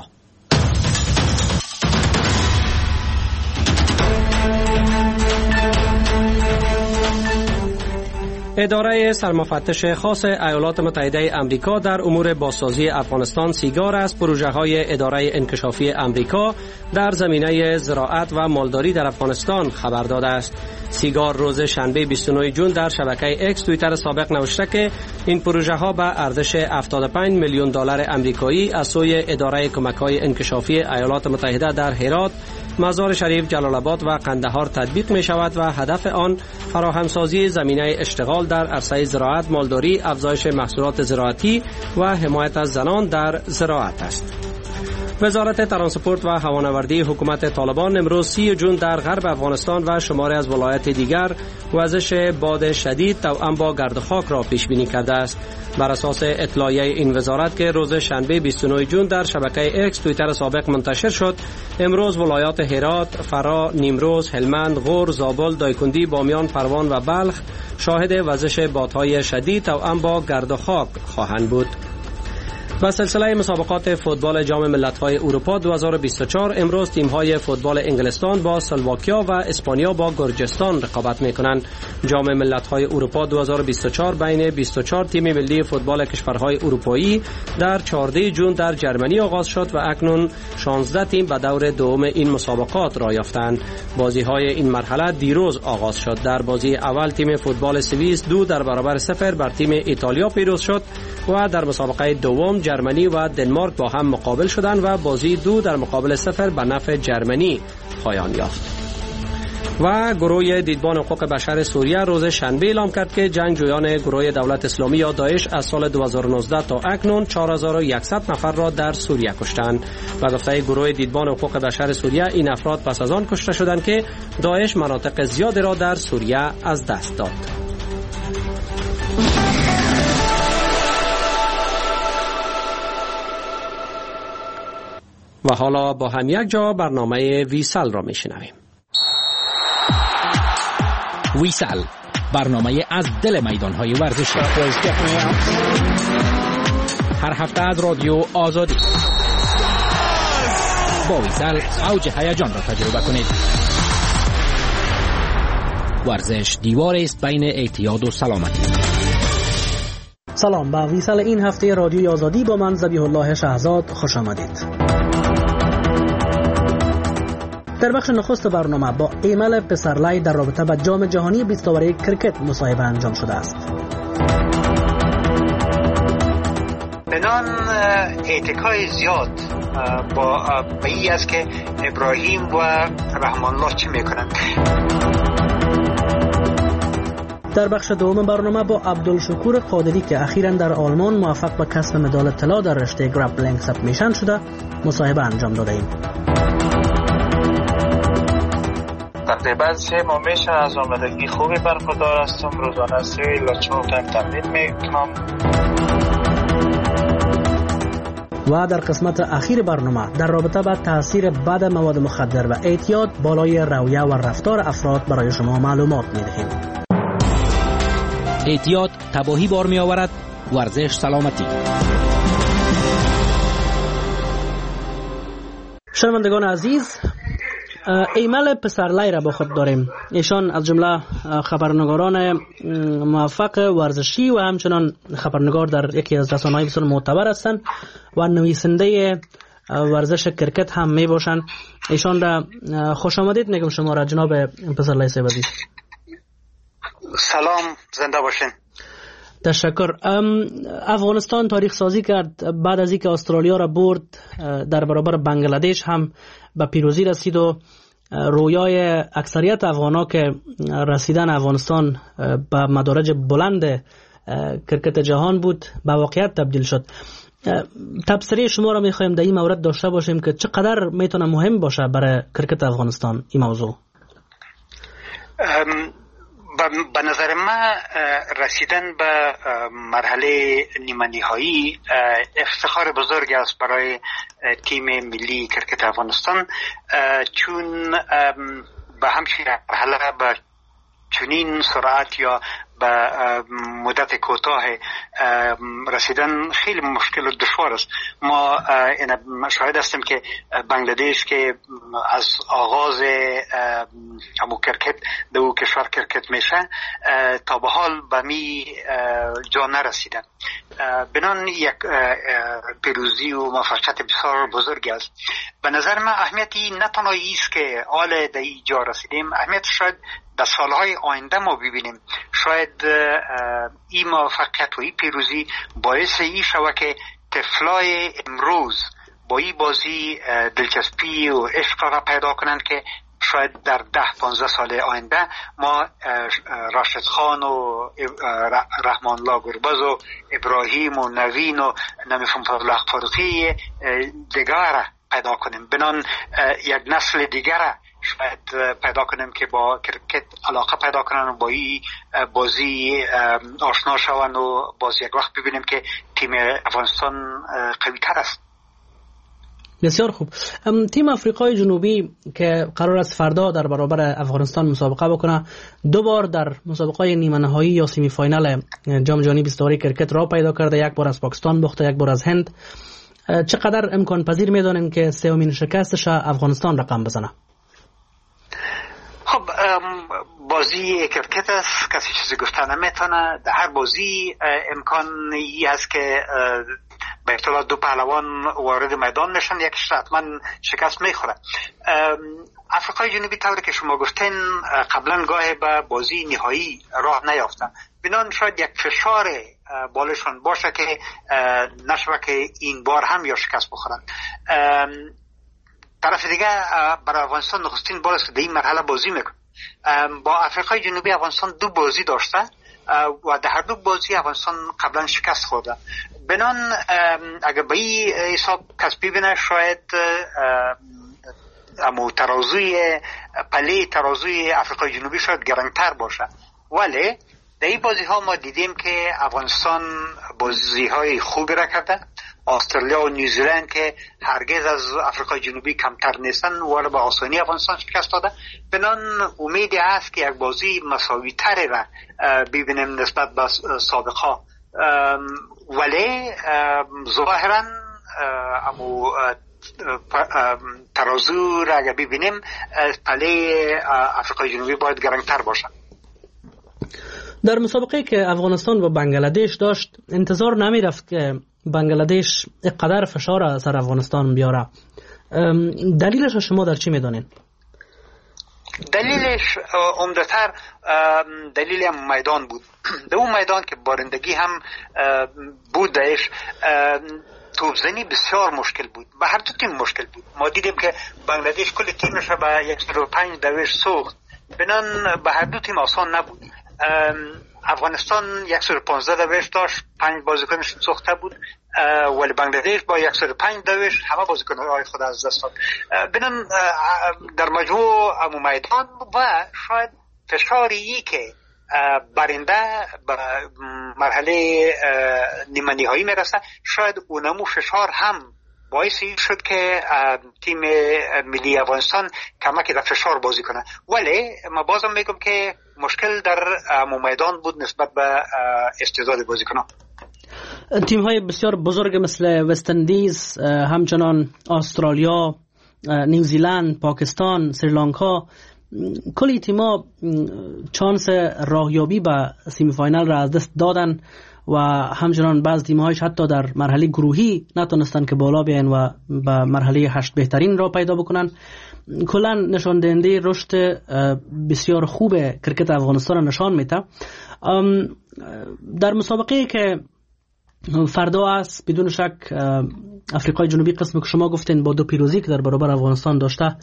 اداره سرمفتش خاص ایالات متحده آمریکا در امور بازسازی افغانستان سیگار از پروژه‌های اداره انکشافی آمریکا در زمینه زراعت و مالداری در افغانستان خبر داده است. سیگار روز شنبه بیست و نه ژوئن در شبکه اکس توییتر سابق نوشته که این پروژه‌ها به ارزش هفتاد و پنج میلیون دلار آمریکایی از سوی اداره کمک‌های انکشافی ایالات متحده در هرات، مزار شریف، جلال آباد و قندهار تطبیق می شود و هدف آن فراهمسازی زمینه اشتغال در عرصه زراعت، مالداری، افزایش محصولات زراعتی و حمایت از زنان در زراعت است. وزارت ترانسپورت و هوانوردی حکومت طالبان امروز سی ژوئن در غرب افغانستان و شماری از ولایات دیگر وزش باد شدید توأم با گرد خاک را پیش بینی کرده است. بر اساس اطلاعیه این وزارت که روز شنبه بیست و نه ژوئن در شبکه اکس توییتر سابق منتشر شد، امروز ولایات هرات، فرا، نیمروز، هلمند، غور، زابل، دایکندی، بامیان، پروان و بلخ شاهد وزش بادهای شدید توأم با گرد و خاک خواهند بود. و سلسله مسابقات فوتبال جام ملت‌های اروپا دو هزار و بیست و چهار امروز تیم‌های فوتبال انگلستان با اسلواکیا و اسپانیا با گرجستان رقابت می‌کنند. جام ملت‌های اروپا دو هزار و بیست و چهار بین بیست و چهار تیم ملی فوتبال کشورهای اروپایی در چهاردهم ژوئن در جرمنی آغاز شد و اکنون شانزده تیم به دور دوم این مسابقات را یافتند. بازی‌های این مرحله دیروز آغاز شد. در بازی اول تیم فوتبال سوئیس دو در برابر صفر بر تیم ایتالیا پیروز شد و در مسابقه دوم جرمنی و دنمارک با هم مقابل شدند و بازی دو در مقابل صفر به نفع جرمنی پایان یافت. و گروه دیدبان حقوق بشر سوریه روز شنبه اعلام کرد که جنگجویان گروه دولت اسلامی یا داعش از سال دو هزار و نوزده تا اکنون چهار هزار و صد نفر را در سوریه کشتند. و گفته گروه دیدبان حقوق بشر سوریه این افراد پس از آن کشته شدند که داعش مناطق زیادی را در سوریه از دست داد. و حالا با هم یک جا برنامه ویسل را میشنویم. ویسل، برنامه از دل میدانهای ورزشی، هر هفته از رادیو آزادی. با ویسل اوج هیجان را تجربه کنید. ورزش دیوار است بین اعتیاد و سلامتی. سلام، به ویسل این هفته رادیوی آزادی با من ذبیح الله شهزاد خوش آمدید. در بخش نخست برنامه با ایمل پسرلای در رابطه با جام جهانی بیست اووری کرکت مصاحبه انجام شده است. بدان اعتکای زیاد با بایی است که ابراهیم و رحمان الله چی میکنند. در بخش دوم برنامه با عبدالشکور قادری که اخیراً در آلمان موفق به کسب مدال طلا در رشته گرپلینگ سبمیشن شده مصاحبه انجام داده ایم. تقریبا سه ماه میشه از آمادگی خوبی برخوردار هستم. روزانه سه الی چهار تایم تمرین میکنم. و در قسمت اخیر برنامه در رابطه با تاثیر بد مواد مخدر و اعتیاد بالای رویه و رفتار افراد برای شما معلومات میدهیم. اعتیاد تباهی بار می آورد، ورزش سلامتی. شنوندگان عزیز، ایمل پسرلای را با خود داریم. ایشان از جمله خبرنگاران موفق ورزشی و همچنان خبرنگار در یکی از رسانه‌های بسیار معتبر هستند و نویسنده ورزش کرکت هم می باشن. ایشان را خوش آمدید میگم شما را جناب پسرلای سیبزی. سلام، زنده باشین. تشکر. افغانستان تاریخ سازی کرد بعد از اینکه استرالیا را برد، در برابر بنگلادش هم به پیروزی رسید و رویای اکثریت افغانا که رسیدن افغانستان به مدارج بلند کرکت جهان بود به واقعیت تبدیل شد. تبصره شما را میخوایم در این مورد داشته باشیم که چقدر میتونه مهم باشه برای کرکت افغانستان این موضوع. به نظر من رسیدن به مرحله نیمه نهایی افتخار بزرگ است برای تیم ملی کرکت افغانستان، چون به همچین مرحله به چنین سرعت یا به مدت کوتاه رسیدن خیلی مشکل و دشوار است. ما شاهد هستیم که بنگلادش که از آغاز همو کرکت در او کشور کرکت میشه تا به حال به می جا نرسیدن. بنان یک پیروزی و موفقیت بسیار بزرگی است. به نظر من اهمیتی نه تنها ایست که حال در این جا رسیدیم، اهمیت شاید در سالهای آینده ما ببینیم. شاید این موفقیت و این پیروزی باعث این شود که طفلای امروز با این بازی دلچسپی و عشق را پیدا کنند که شاید در ده پانزده سال آینده ما راشد خان و رحمان الله گربز و ابراهیم و نوین و نمیفهم فضل فاروقی دیگر پیدا کنیم. بنان یک نسل دیگر شاید پیدا کنیم که با کرکت علاقه پیدا کنن و با این بازی آشنا شون و باز یک وقت ببینیم که تیم افغانستان قوی تر است. بسیار خوب. تیم آفریقای جنوبی که قرار است فردا در برابر افغانستان مسابقه بکنه، دو بار در مسابقه نیمه نهایی یا سمی فاینال جام جهانی بیست و کرکت را پیدا کرده، یک بار از پاکستان باخته، یک بار از هند. چقدر امکان پذیر میدانیم که سومین شکستش افغانستان رقم بزنه؟ خب بازی کرکت است، کسی چیزی گفته نمیتونه. در هر بازی امکانی هست که به اصطلاح دو پهلوان وارد میدان میشن، یکیش حتما شکست میخوره. آفریقای جنوبی طوری که شما گفتین قبلا گاه به بازی نهایی راه نیافتن، بنان شاید یک فشار بالشون باشه که نشوه که این بار هم یا شکست بخورن. طرف دیگه برای افغانستان نخستین بار است که در این مرحله بازی میکنه. با آفریقای جنوبی افغانستان دو بازی داشته و در هر دو بازی افغانستان قبلا شکست خورده. بنان اگر به این حساب کس ببینه شاید اما ترازوی پله ترازوی آفریقای جنوبی شاید گرانتر باشه، ولی در این بازی ها ما دیدیم که افغانستان بازی های خوبی را کرده. استرالیا و نیوزیلند که هرگز از آفریقای جنوبی کمتر نیستن ولی با آسانی افغانستان شکست داده. بنان امیدی است که یک بازی مساوی تری را ببینیم نسبت به سابقا، ولی ظاهرا امو ترازو را اگر ببینیم پله آفریقای جنوبی باید گرانتر باشه. در مسابقه که افغانستان و بنگلادش داشت انتظار نمی رفت که بنگلادش اقدر فشار سر افغانستان بیاره. دلیلش شما در چی میدانین؟ دلیلش عمدتر دلیل میدان بود. در اون میدان که بارندگی هم بودش، توپزنی بسیار مشکل بود. به هر دو تیم مشکل بود. ما دیدیم که بنگلادش کل تیمش به صد و پنج دوش سوخت، بنان به هر دو تیم آسان نبود. افغانستان صد و پانزده دوش داشت، پنج بازیکنش سوخته بود، ولی بنگلادش با صد و پنج دوش همه بازیکن‌های خود از دست داد. بنان در مجموع امو میدان و شاید فشاری که برنده به مرحله نیمه نهایی میرسه، شاید اونمو فشار هم باعث شد که تیم ملی افغانستان کمکی در فشار بازی کنه. ولی ما بازم میگم که مشکل در میدان بود نسبت به استعداد بازیکنان. تیم های بسیار بزرگ مثل وست اندیز، همچنان استرالیا، نیوزیلند، پاکستان، سریلانکا، کلی تیما چانس راهیابی به سیمی فاینال را از دست دادن و همچنان بعض تیم‌هایش حتی در مرحله گروهی نتونستن که بالا بیاین و به مرحله هشت بهترین را پیدا بکنن. کلا نشان دهنده رشد بسیار خوب کرکت افغانستان نشان میده. در مسابقه که فردا است بدون شک افریقای جنوبی قسم که شما گفتین با دو پیروزی که در برابر افغانستان داشته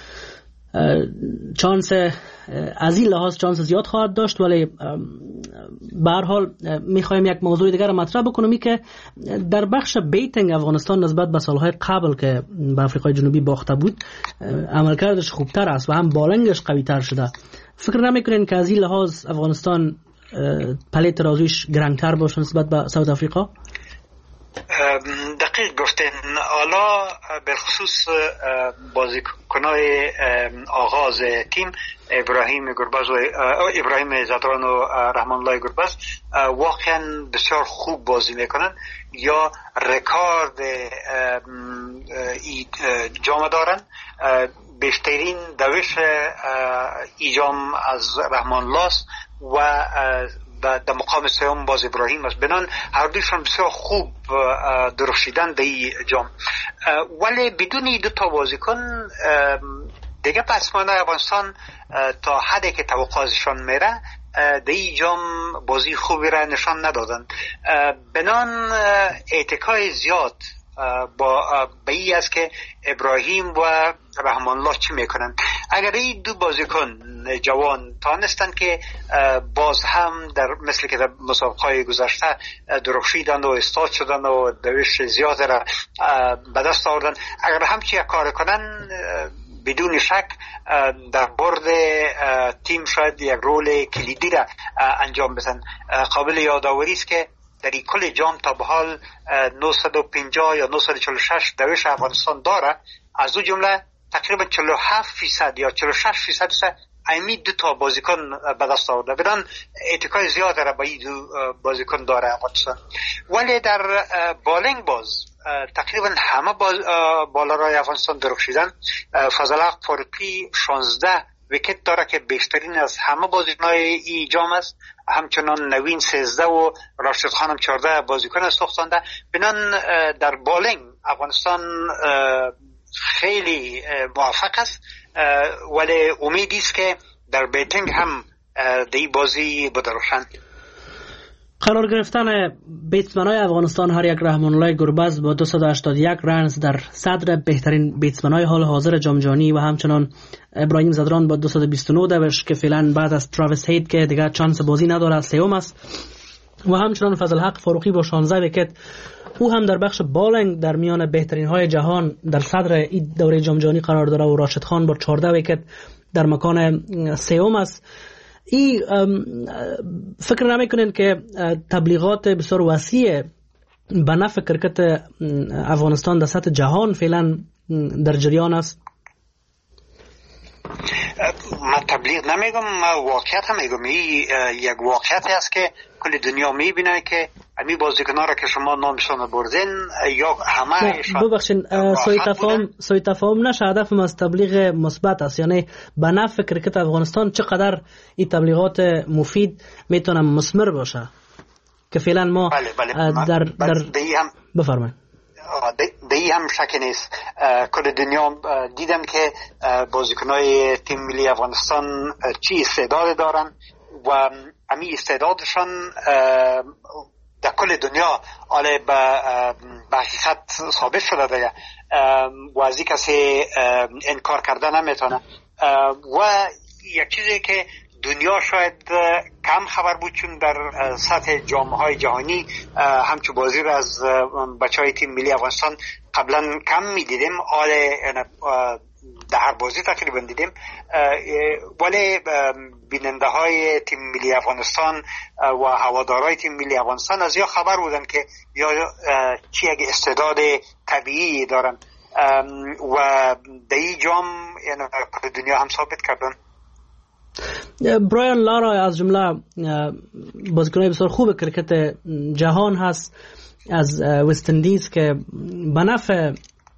چانس از این لحاظ چانس زیاد خواهد داشت، ولی به هر حال میخوایم یک موضوع دیگر مطرح بکنم ای که در بخش بیتینگ افغانستان نسبت به سالهای قبل که به افریقای جنوبی باخته بود عملکردش خوبتر است و هم بالنگش قوی تر شده. فکر نمیکنین که از این لحاظ افغانستان پله ترازویش گرانتر باشه نسبت به ساوت افریقا؟ دقیق گفتین. حالا بالخصوص بازیکنای آغاز تیم ابراهیم گربز و ابراهیم زدران و رحمان الله گربز واقعا بسیار خوب بازی میکنن، یا رکورد جام دارن. بیشترین دوش ایجام از رحمان الله و در مقام سوم باز ابراهیم است. بنان هر دویشون بسیار خوب درخشیدن در این جام، ولی بدون این دو تا بازیکن دیگه بتسمن‌های افغانستان تا حدی که توقعشان میره در این جام بازی خوبی را نشان ندادن. بنان اعتکای زیاد با به این است که ابراهیم و رحمان الله چی میکنن. اگر این دو بازیکن جوان تانستن که باز هم در مثل که در مسابقه‌های گذشته درخشیدن و استاد شدن و دوش زیاد را به دست آوردن، اگر همچی کار کنن بدون شک در برد تیم شاید یک رول کلیدی را انجام بدن. قابل یادآوری است که در این کل جام تا به حال نهصد و پنجاه یا نهصد و چهل و شش دوش افغانستان داره، از او جمله تقریبا چهل و هفت فیصد یا چهل و شش فیصد امی دو تا بازیکن به دست آورده. بدان اتکای زیاد را با این دو بازیکن داره افغانستان. ولی در بالینگ باز تقریبا همه بالارای افغانستان درخشیدن. فضل حق فاروقی شانزده ویکت داره که بیشترین از همه بازیکن‌های این جام است. همچنان نوین سیزده و راشد خانم چهارده بازیکن ساختانده. بنان در بالینگ افغانستان خیلی موفق است، ولی امیدی است که در بیتینگ هم دی بازی بدرخشند. قرار گرفتن بیتسمن‌های افغانستان هر یک رحمان الله گربز با دویست و هشتاد و یک رنز در صدر بهترین بیتسمن‌های حال حاضر جام جهانی و همچنان ابراهیم زدران با دویست و بیست و نه دوش که فعلا بعد از تراویس هید که دیگه چانس بازی نداره سوم است، و همچنان فضل حق فاروقی با شانزده ویکت او هم در بخش بالینگ در میان بهترین های جهان در صدر این دوره جام جهانی قرار داره و راشد خان با چهارده ویکت در مکان سوم است. ای فکر نمیکنین که تبلیغات بسیار وسیع به نفع کرکت افغانستان در سطح جهان فعلا در جریان است؟ من تبلیغ نمیگم، من واقعیت هم میگم. این یک واقعیتی است که کل دنیا میبینه که امی بازیکن‌ها را که شما نامشان بردین یا همه ببخشین سوی تفاهم سوی تفاهم نشه. هدفم از تبلیغ مثبت است، یعنی به نفع کرکت افغانستان چقدر این تبلیغات مفید میتونه مثمر باشه که فعلا ما بله بله در در بفرمایید. دی هم شک نیست. کل دنیا دیدم که بازیکن‌های تیم ملی افغانستان چی استعداد دارن و امی استعدادشان در کل دنیا آله به حقیقت ثابت شده دیگه و از این کسی انکار کرده نمیتونه. و یک چیزی که دنیا شاید کم خبر بود، چون در سطح جام‌های جهانی همچون بازی را از بچهای تیم ملی افغانستان قبلا کم می‌دیدیم، آله در هر بازی تقریبا دیدیم، ولی بیننده های تیم ملی افغانستان و هوادارهای تیم ملی افغانستان از یا خبر بودن که یا چی یک استعداد طبیعی دارن و در این جام دنیا هم ثابت کردن. برایان لارا از جمله بازیکنای بسیار خوب کرکت جهان هست از وست اندیز که به نفع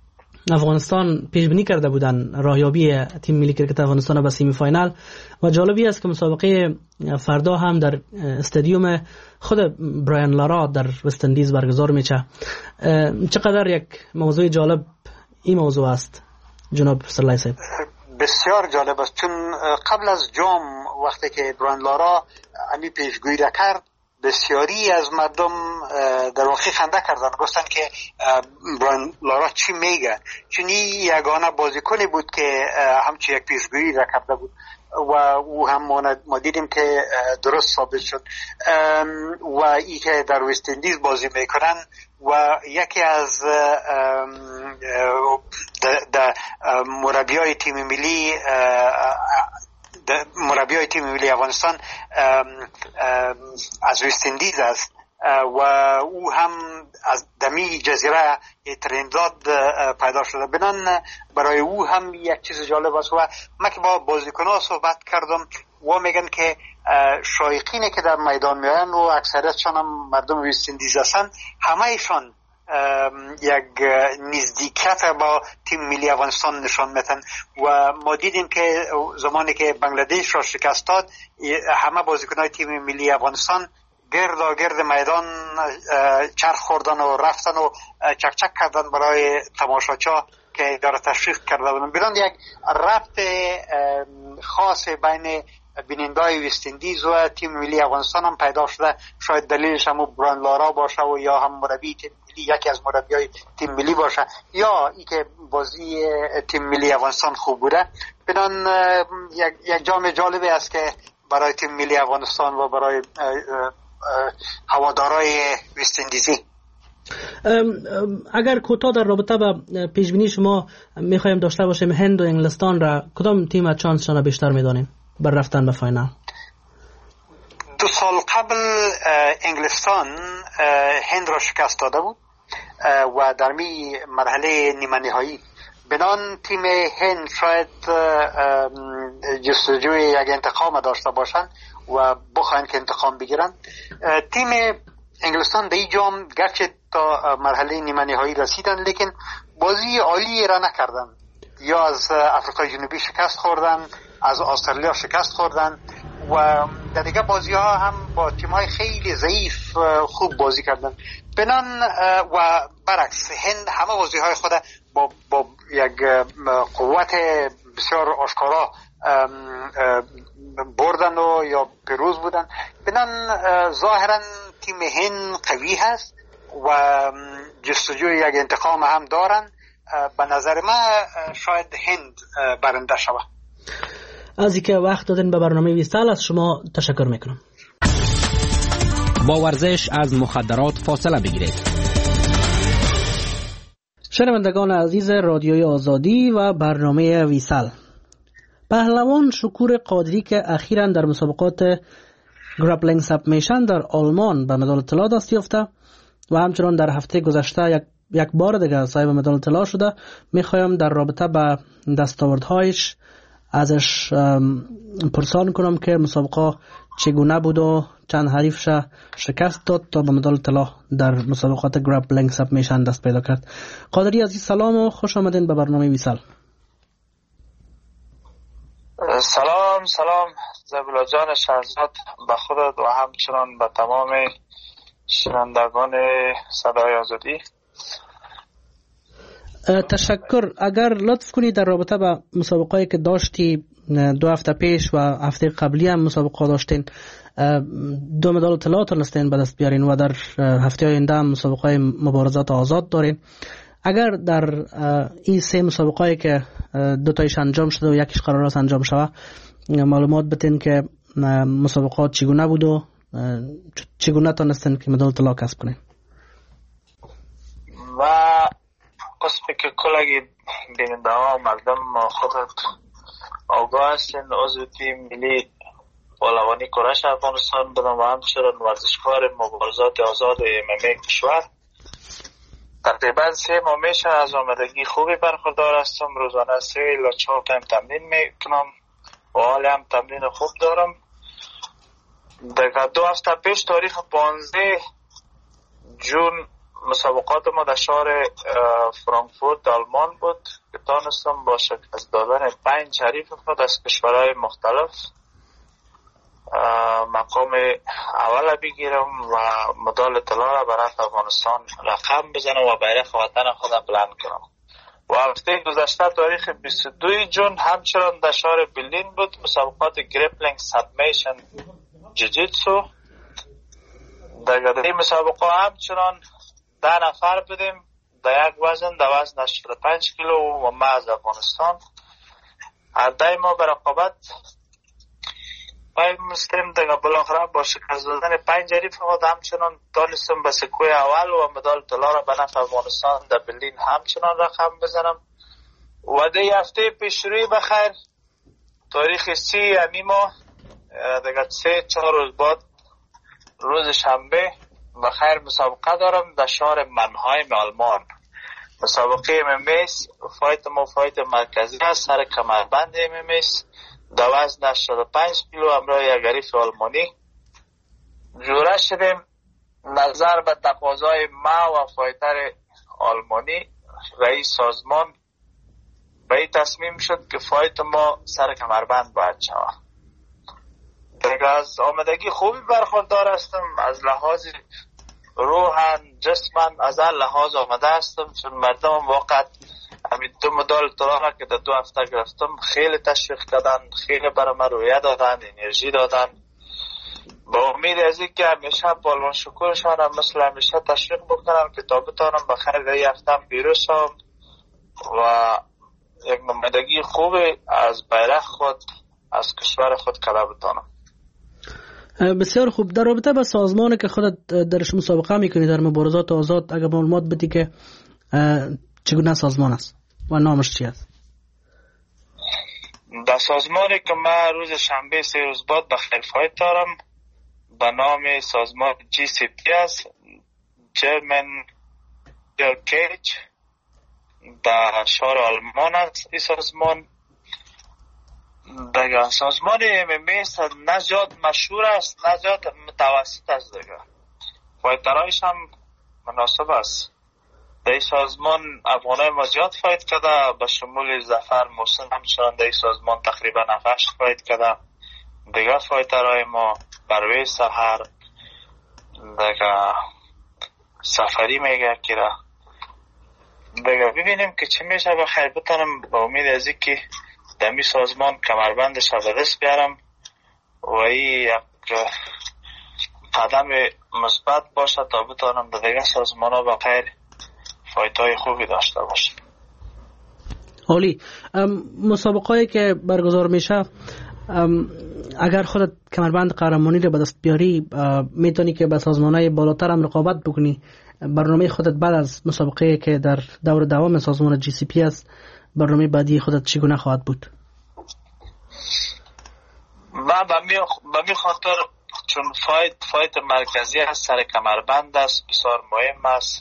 افغانستان پیش بینی کرده بودن راهیابی تیم ملی کرکت افغانستان به سیمی فاینال و جالبی است که مسابقه فردا هم در استادیوم خود برایان لارا در وست اندیز برگزار میشه. چقدر یک موضوع جالب این موضوع است جناب سرلای صاحب؟ بسیار جالب است، چون قبل از جام وقتی که برایان لارا امی پیشگویی را کرد بسیاری از مردم در واقع خنده کردن، گفتن که برایان لارا چی میگه، چون این یگانه بازیکنی بود که همچی یک پیشگویی را کرده بود و او هم ما دیدیم که درست ثابت شد. و ای که در وست اندیز بازی میکنن و یکی از مربیای تیم ملی مربیای تیم ملی افغانستان از وست اندیز است و او هم از دمی جزیره ترنداد پیدا شده. بنان برای او هم یک چیز جالب است. و من که با بازیکن‌ها صحبت کردم و میگن که شایقینی که در میدان میان و اکثریتشان هم مردم وست اندیز هستند، همه ایشان یک نزدیکیت با تیم ملی افغانستان نشان میدن و ما دیدیم که زمانی که بنگلادش را شکست داد همه بازیکن‌های تیم ملی افغانستان گرد گرد میدان چرخ خوردن و رفتن و چکچک کردن برای تماشاچا که داره تشویق کرده بودن. بدون یک ربط خاص بین بینندای وست اندیز و تیم ملی افغانستان هم پیدا شده. شاید دلیلش هم برایان لارا باشه و یا هم مربی تیم ملی، یکی از مربیای تیم ملی باشه، یا ای که بازی تیم ملی افغانستان خوب بوده. بدون یک یک جام جالبی است که برای تیم ملی افغانستان و برای هوادارای وست اندیزی. اگر کوتاه در رابطه با پیشبینی شما میخوایم داشته باشیم هند و انگلستان را، کدام تیم چانسشان را بیشتر میدانیم بر رفتن به فاینال؟ دو سال قبل انگلستان هند را شکست داده بود و در می مرحله نیمه نهایی. بنان تیم هند شاید جستجوی یک انتقام داشته باشند و بخواهند که انتقام بگیرن. تیم انگلستان در این جام گرچه تا مرحله نیمه نهایی رسیدن لیکن بازی عالی را نکردن، یا از افریقای جنوبی شکست خوردن، از استرالیا شکست خوردن و در دیگه بازی ها هم با تیم های خیلی ضعیف خوب بازی کردن. بنان و برعکس هند همه بازی های خود با, با یک قوت بسیار آشکارا بردن و یا پیروز بودن. بنان ظاهرا تیم هند قوی هست و جستجوی یک انتقام هم دارن. به نظر من شاید هند برنده شود. از اینکه وقت دادن به برنامه ویسال از شما تشکر میکنم. با ورزش از مخدرات فاصله بگیرید. شنوندگان عزیز رادیوی آزادی و برنامه ویسال، پهلوان شکور قادری که اخیراً در مسابقات گرپلینگ سبمیشن در آلمان به مدال طلا دست یافته و همچنان در هفته گذشته یک یک بار دیگر صاحب مدال طلا شده، میخوایم در رابطه با دستاوردهایش ازش پرسان کنم که مسابقه چگونه بود و چند حریفش شکست داد تا به مدال طلا در مسابقات گرپلینگ سبمیشن دست پیدا کرد. قادری عزیز سلام و خوش آمدین به برنامه ویسال. سلام سلام زبیلا جان شهرزاد، به خودت و همچنان به تمام شنوندگان صدای آزادی. تشکر. اگر لطف کنی در رابطه با مسابقه‌ای که داشتی دو هفته پیش و هفته قبلی هم مسابقه داشتین، دو مدال طلا تونستین به دست بیارین و در هفته آینده هم مسابقه مبارزات آزاد دارین. اگر در این سه مسابقه‌ای که دو تایش انجام شده و یکیش قرار است انجام شود معلومات بدین که مسابقات چگونه بود و چگونه تونستین که مدال طلا کسب کنین. و قسمی که کلگی بیننده ها مردم خودت آگاه هستین، عضو تیم ملی پهلوانی کرش افغانستان بودم و همچنان ورزشکار مبارزات آزاد ام ام ای کشور. تقریبا سه ماه میشه از آمدگی خوبی برخوردار هستم. روزانه سه الی چهار تایم تمرین میکنم و حالا هم تمرین خوب دارم. در دو هفته پیش تاریخ پانزده جون مسابقات ما در شهر فرانکفورت آلمان بود که تانستم با شکست دادن پنج حریف خود از کشورهای مختلف مقام اول بگیرم و مدال طلا را برای افغانستان رقم بزنم و بیرق وطن خودم بلند کنم. و هفته گذشته تاریخ بیست و دو جون همچنان در شهر برلین بود مسابقات گریپلینگ سابمیشن جوجیتسو. در این مسابقه همچنان ده نفر بودیم در یک وزن در وزن هشتاد و پنج کیلو و ما از افغانستان عده ما به رقابت پای مستیم دیگه بالاخره با شکست دادن پنج حریف خود همچنان دانستم به سکوی اول و مدال طلا را به نفع افغانستان در برلین همچنان رقم بزنم. و دی هفته پیشروی بخیر تاریخ سی امی ماه دیگه سه چهار روز بعد روز شنبه بخیر مسابقه دارم در شهر منهایم آلمان. مسابقه ممیس فایت ما فایت مرکزی است سر کمربند ممیس در وزن هشتاد و پنج کیلو همراه یک حریف آلمانی جوره شدیم. نظر به تقاضای ما و فایتر آلمانی رئیس سازمان به این تصمیم شد که فایت ما سر کمربند باید شود. دیگه از آمدگی خوبی برخوردار هستم از لحاظ روحن جسمن از هر لحاظ آمده هستم چون مردم واقعا همین دو مدال طلا را که در دو هفته گرفتم خیلی تشویق کردن خیلی برای من رویه دادن انرژی دادن. با امید از این که همیشه پالوان شکرشان هم مثل همیشه تشویق بکنم که تا بتانم بخیر در این هفته پیروز شم و یک نمایندگی خوب از بیرق خود از کشور خود کلا بتانم. بسیار خوب. در رابطه با سازمانی که خودت درش مسابقه میکنی در مبارزات آزاد اگر معلومات بدی که چگونه سازمان است و نامش چی است؟ در سازمانی که من روز شنبه سه روز بعد به خیر فایت دارم به نام سازمان جی سی پی است جرمن کیج در شهر آلمان است. این سازمان دیگه سازمان ام ام ای نه زیاد مشهور است نه زیاد متوسط است دیگه فایترهایش هم مناسب است. در این سازمان افغانای ما زیاد فایت کرده به شمول ظفر محسن همچنان در این سازمان تقریبا هفت فایت کرده. دیگه فایترهای ما پرویز سحر دیگه سفری میگه که دیگه ببینیم که چی میشه بخیر بتانم با امید از این که دمی سازمان کمربندش به دست بیارم و این یک قدم مثبت باشه تا بتانم در دیگه سازمان ها بخیر فایت های خوبی داشته باشه. عالی. مسابقه که برگزار میشه اگر خودت کمربند قهرمانی رو به دست بیاری میتونی که به سازمان های بالاتر هم رقابت بکنی. برنامه خودت بعد از مسابقه که در دور دوام سازمان جی سی پی است برنامه بعدی خودت چگونه خواهد بود؟ من به می خاطر چون فایت فایت مرکزی است سر کمربند است بسیار مهم است.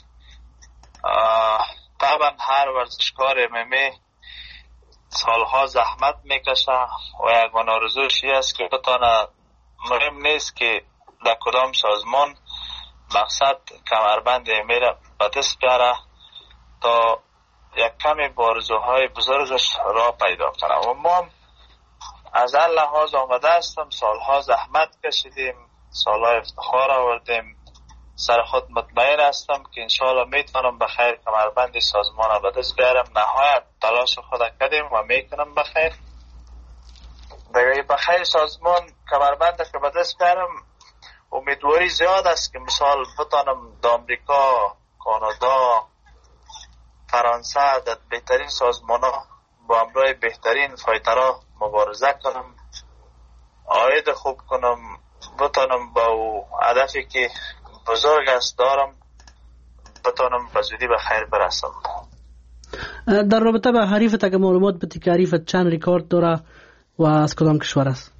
طبعا هر ورزشکار ام ام ای سالها زحمت میکشه و یک آرزوش است که بتانه مهم نیست که در کدام سازمان مقصد کمربند ام ام ای را به دست بیاره تا یک کمی بارزوهای بزرگش را پیدا کنم. و ما از هر لحاظ آمده هستم سالها زحمت کشیدیم سالها افتخار آوردیم سر خود مطمئن هستم که انشاءالله میتونم بخیر کمربند سازمان را به دست بیارم. نهایت تلاش خود کردیم و میکنم بخیر دیگه بخیر سازمان کمربند که به دست بیارم. امیدواری زیاد است که مثال بتانم در امریکا کانادا فرانسه در بهترین سازمان ها با همراه بهترین فایترها مبارزه کنم عاید خوب کنم بتانم با او هدفی که بزرگ است دارم بتانم به زودی به خیر برسم. در رابطه با حریفت اگه معلومات بدی که حریفت چند ریکارد داره و از کدام کشور است؟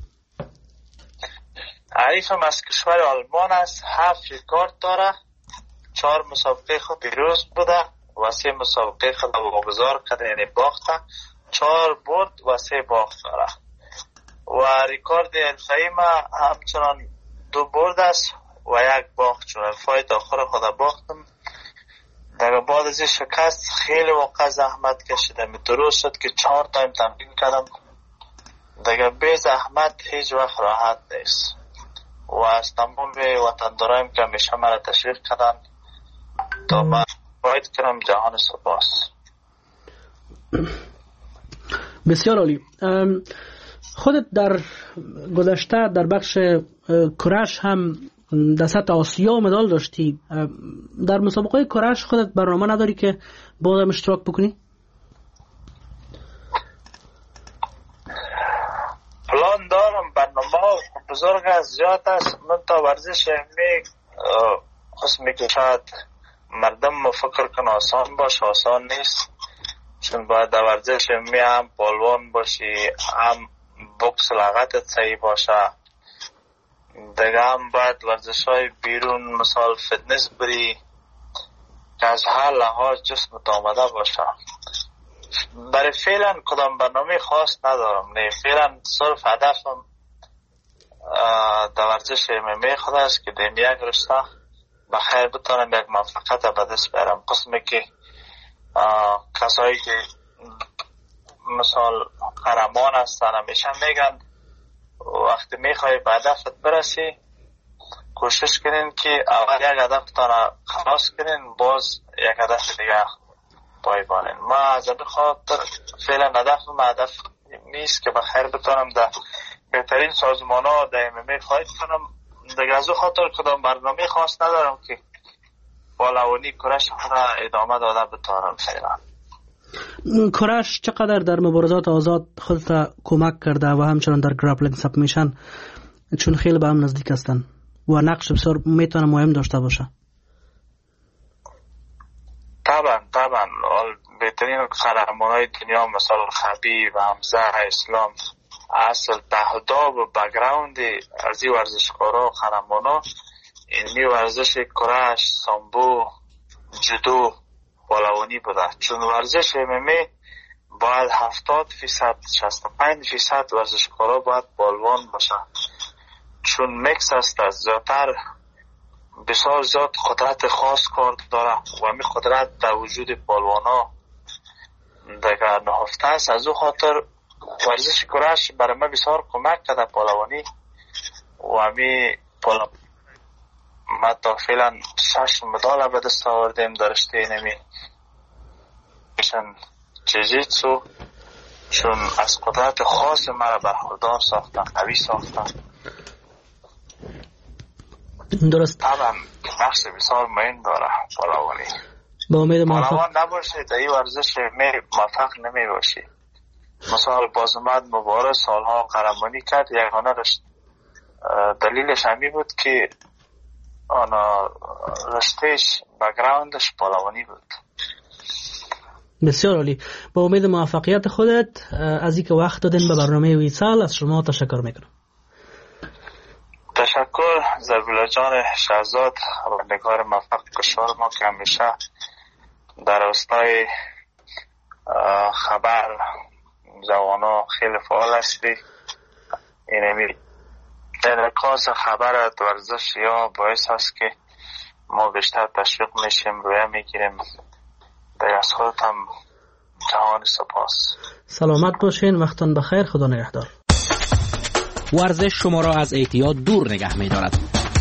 حریفم از کشور آلمان است. هفت ریکارد داره. چهار مسابقه خود پیروز بوده و سه مسابقه خود واگذار کرده یعنی باخته. چهار برد و سه باخت داره و ریکارد حرفه‌ای ما همچنان دو برد است و یک باخت چون فایت آخر خود باختم در بعد از شکست خیلی واقعا زحمت کشیدم. درست شد که چهار تایم تمرین کردم. دیگه به زحمت هیچ وقت راحت نیست و از تمام وطندارایم که همیشه مرا تشویق کردن تا من باید کنم جهان سپاس. بسیار عالی. خودت در گذشته در بخش کرش هم در سطح آسیا مدال داشتی. در مسابقه کرش خودت برنامه نداری که بازم اشتراک بکنی؟ پلان دارم، برنامه بزرگ است، زیاد است. من تا ورزش علمی قسمی که شاید مردم فکر کنه آسان باشه، آسان نیست. چون باید در ورزش علمی هم پالوان باشی، هم بوکس لغتت صحیح باشه، دیگه هم باید ورزش های بیرون مثال فتنس بری که از هر لحاظ جسمت آمده باشه. برای فعلا کدام برنامه خاص ندارم. نه فعلا صرف هدفم در ورزش ام ام ای خود است که دیم یک رشته بخیر بتونم یک موفقیت به دست بیارم. قسمی که کسایی که مثال قهرمان هستن همیشه میگن وقتی میخوای به هدفت برسی کوشش کنین که اول یک هدفتان خلاص کنین، باز یک هدف دیگه پایبانین. ما از این خاطر فعلا هدفم هدف نیست که بخیر بتونم در بهترین سازمان ها در ام ام ای فایت کنم. دیگه از اون خاطر کدام برنامه خاص ندارم که پالوانی کرش خود ادامه داده بتونم. فعلا کرش چقدر در مبارزات آزاد خودت کمک کرده و همچنان در گراپلینگ سبمیشن، چون خیلی به هم نزدیک هستن و نقش بسیار میتونه مهم داشته باشه؟ طبعا طبعا بهترین قهرمانای دنیا مثلا خبیب، حمزه، اسلام اصل تهداب و بگراوند از این ورزشکارا و قهرمانا این ورزش کرش، سامبو، جودو، پالوانی بوده. چون ورزش ام ام ای باید هفتاد فیصد شصت و پنج فیصد ورزشکارا باید پالوان باشه، چون میکس است از زیادتر بسیار زیاد قدرت خاص کار داره و همین قدرت در وجود پالوانا دیگر نهفته است. از او خاطر ورزش کرش برای من بسیار کمک کرده پالوانی و همین پالوانی ما تا فعلا شش مدال به دست آوردیم در رشته نمی جیجیتسو، چون از قدرت خاص مرا برخوردار ساختن، قوی ساختن. درست. طبعا نقش بسیار مهم داره پالوانی. با امید موفق. پالوان نباشه در این ورزش می موفق نمی باشی. مثلا بازمد مبارز سالها قهرمانی کرد، یگانه دلیلش همی بود که آنا رشتهش بگراوندش پالوانی بود. بسیار عالی. با امید موفقیت خودت از اینکه وقت دادین به برنامه ویسال از شما تشکر میکنم. تشکر زربولا جان شهزاد و نگار موفق کشور ما که همیشه در راستای خبر جوانا خیلی فعال هستی. اینمی انعکاس خبر ورزش یا باعث هست که ما بیشتر تشویق میشیم، رویه میگیریم. در از خودت هم جهان سپاس. سلامت باشین، وقتان بخیر، خدا نگهدار. ورزش شما را از اعتیاد دور نگه می‌دارد.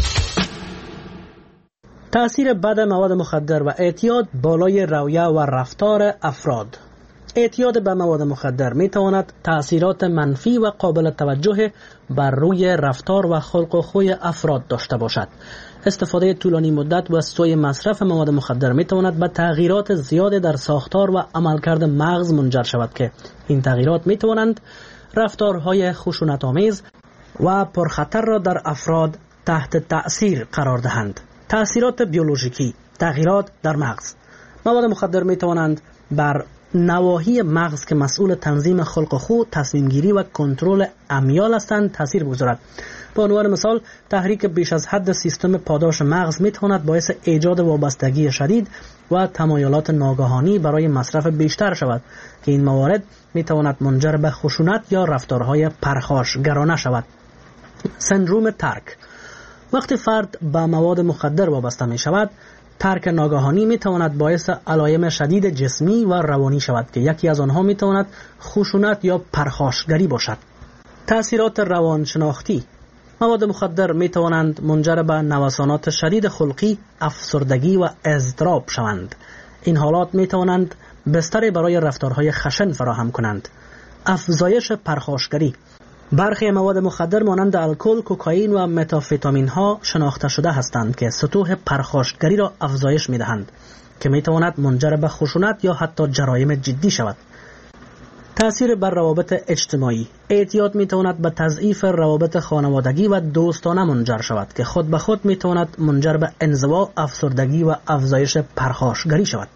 تأثیر بد مواد مخدر و اعتیاد بالای رویه و رفتار افراد. اعتیاد به مواد مخدر می تواند تأثیرات منفی و قابل توجه بر روی رفتار و خلق و خوی افراد داشته باشد. استفاده طولانی مدت و سوی مصرف مواد مخدر می تواند به تغییرات زیاد در ساختار و عملکرد مغز منجر شود که این تغییرات می توانند رفتارهای خشونت‌آمیز و پرخطر را در افراد تحت تأثیر قرار دهند. تأثیرات بیولوژیکی، تغییرات در مغز. مواد مخدر می توانند بر نواحی مغز که مسئول تنظیم خلق و خو، تصمیم گیری و کنترل امیال هستند تاثیر بگذارد. به عنوان مثال، تحریک بیش از حد سیستم پاداش مغز می تواند باعث ایجاد وابستگی شدید و تمایلات ناگهانی برای مصرف بیشتر شود که این موارد می تواند منجر به خشونت یا رفتارهای پرخاشگرانه شود. سندروم ترک. وقتی فرد به مواد مخدر وابسته می شود، ترک ناگهانی می تواند باعث علایم شدید جسمی و روانی شود که یکی از آنها می تواند خشونت یا پرخاشگری باشد. تأثیرات روانشناختی: مواد مخدر می توانند منجر به نوسانات شدید خلقی، افسردگی و اضطراب شوند. این حالات می توانند بستر برای رفتارهای خشن فراهم کنند. افزایش پرخاشگری: برخی مواد مخدر مانند الکل، کوکائین و متامفتامین ها شناخته شده هستند که سطوح پرخاشگری را افزایش می دهند که می تواند منجر به خشونت یا حتی جرایم جدی شود. تأثیر بر روابط اجتماعی: اعتیاد می تواند به تضعیف روابط خانوادگی و دوستانه منجر شود که خود به خود می تواند منجر به انزوا، افسردگی و افزایش پرخاشگری شود.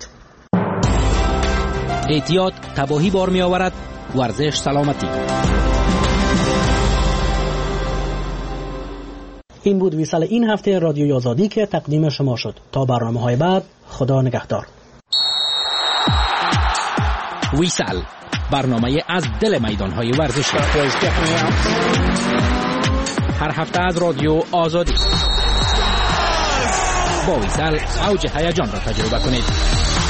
اعتیاد تباهی بار می آورد، ورزش سلامتی. این بود ویسال این هفته رادیوی آزادی که تقدیم شما شد. تا برنامه‌های بعد، خدا نگهدار. ویسال، برنامه از دل میدان‌های ورزشی. هر هفته از رادیو آزادی. با ویسال اوج هیجان را تجربه کنید.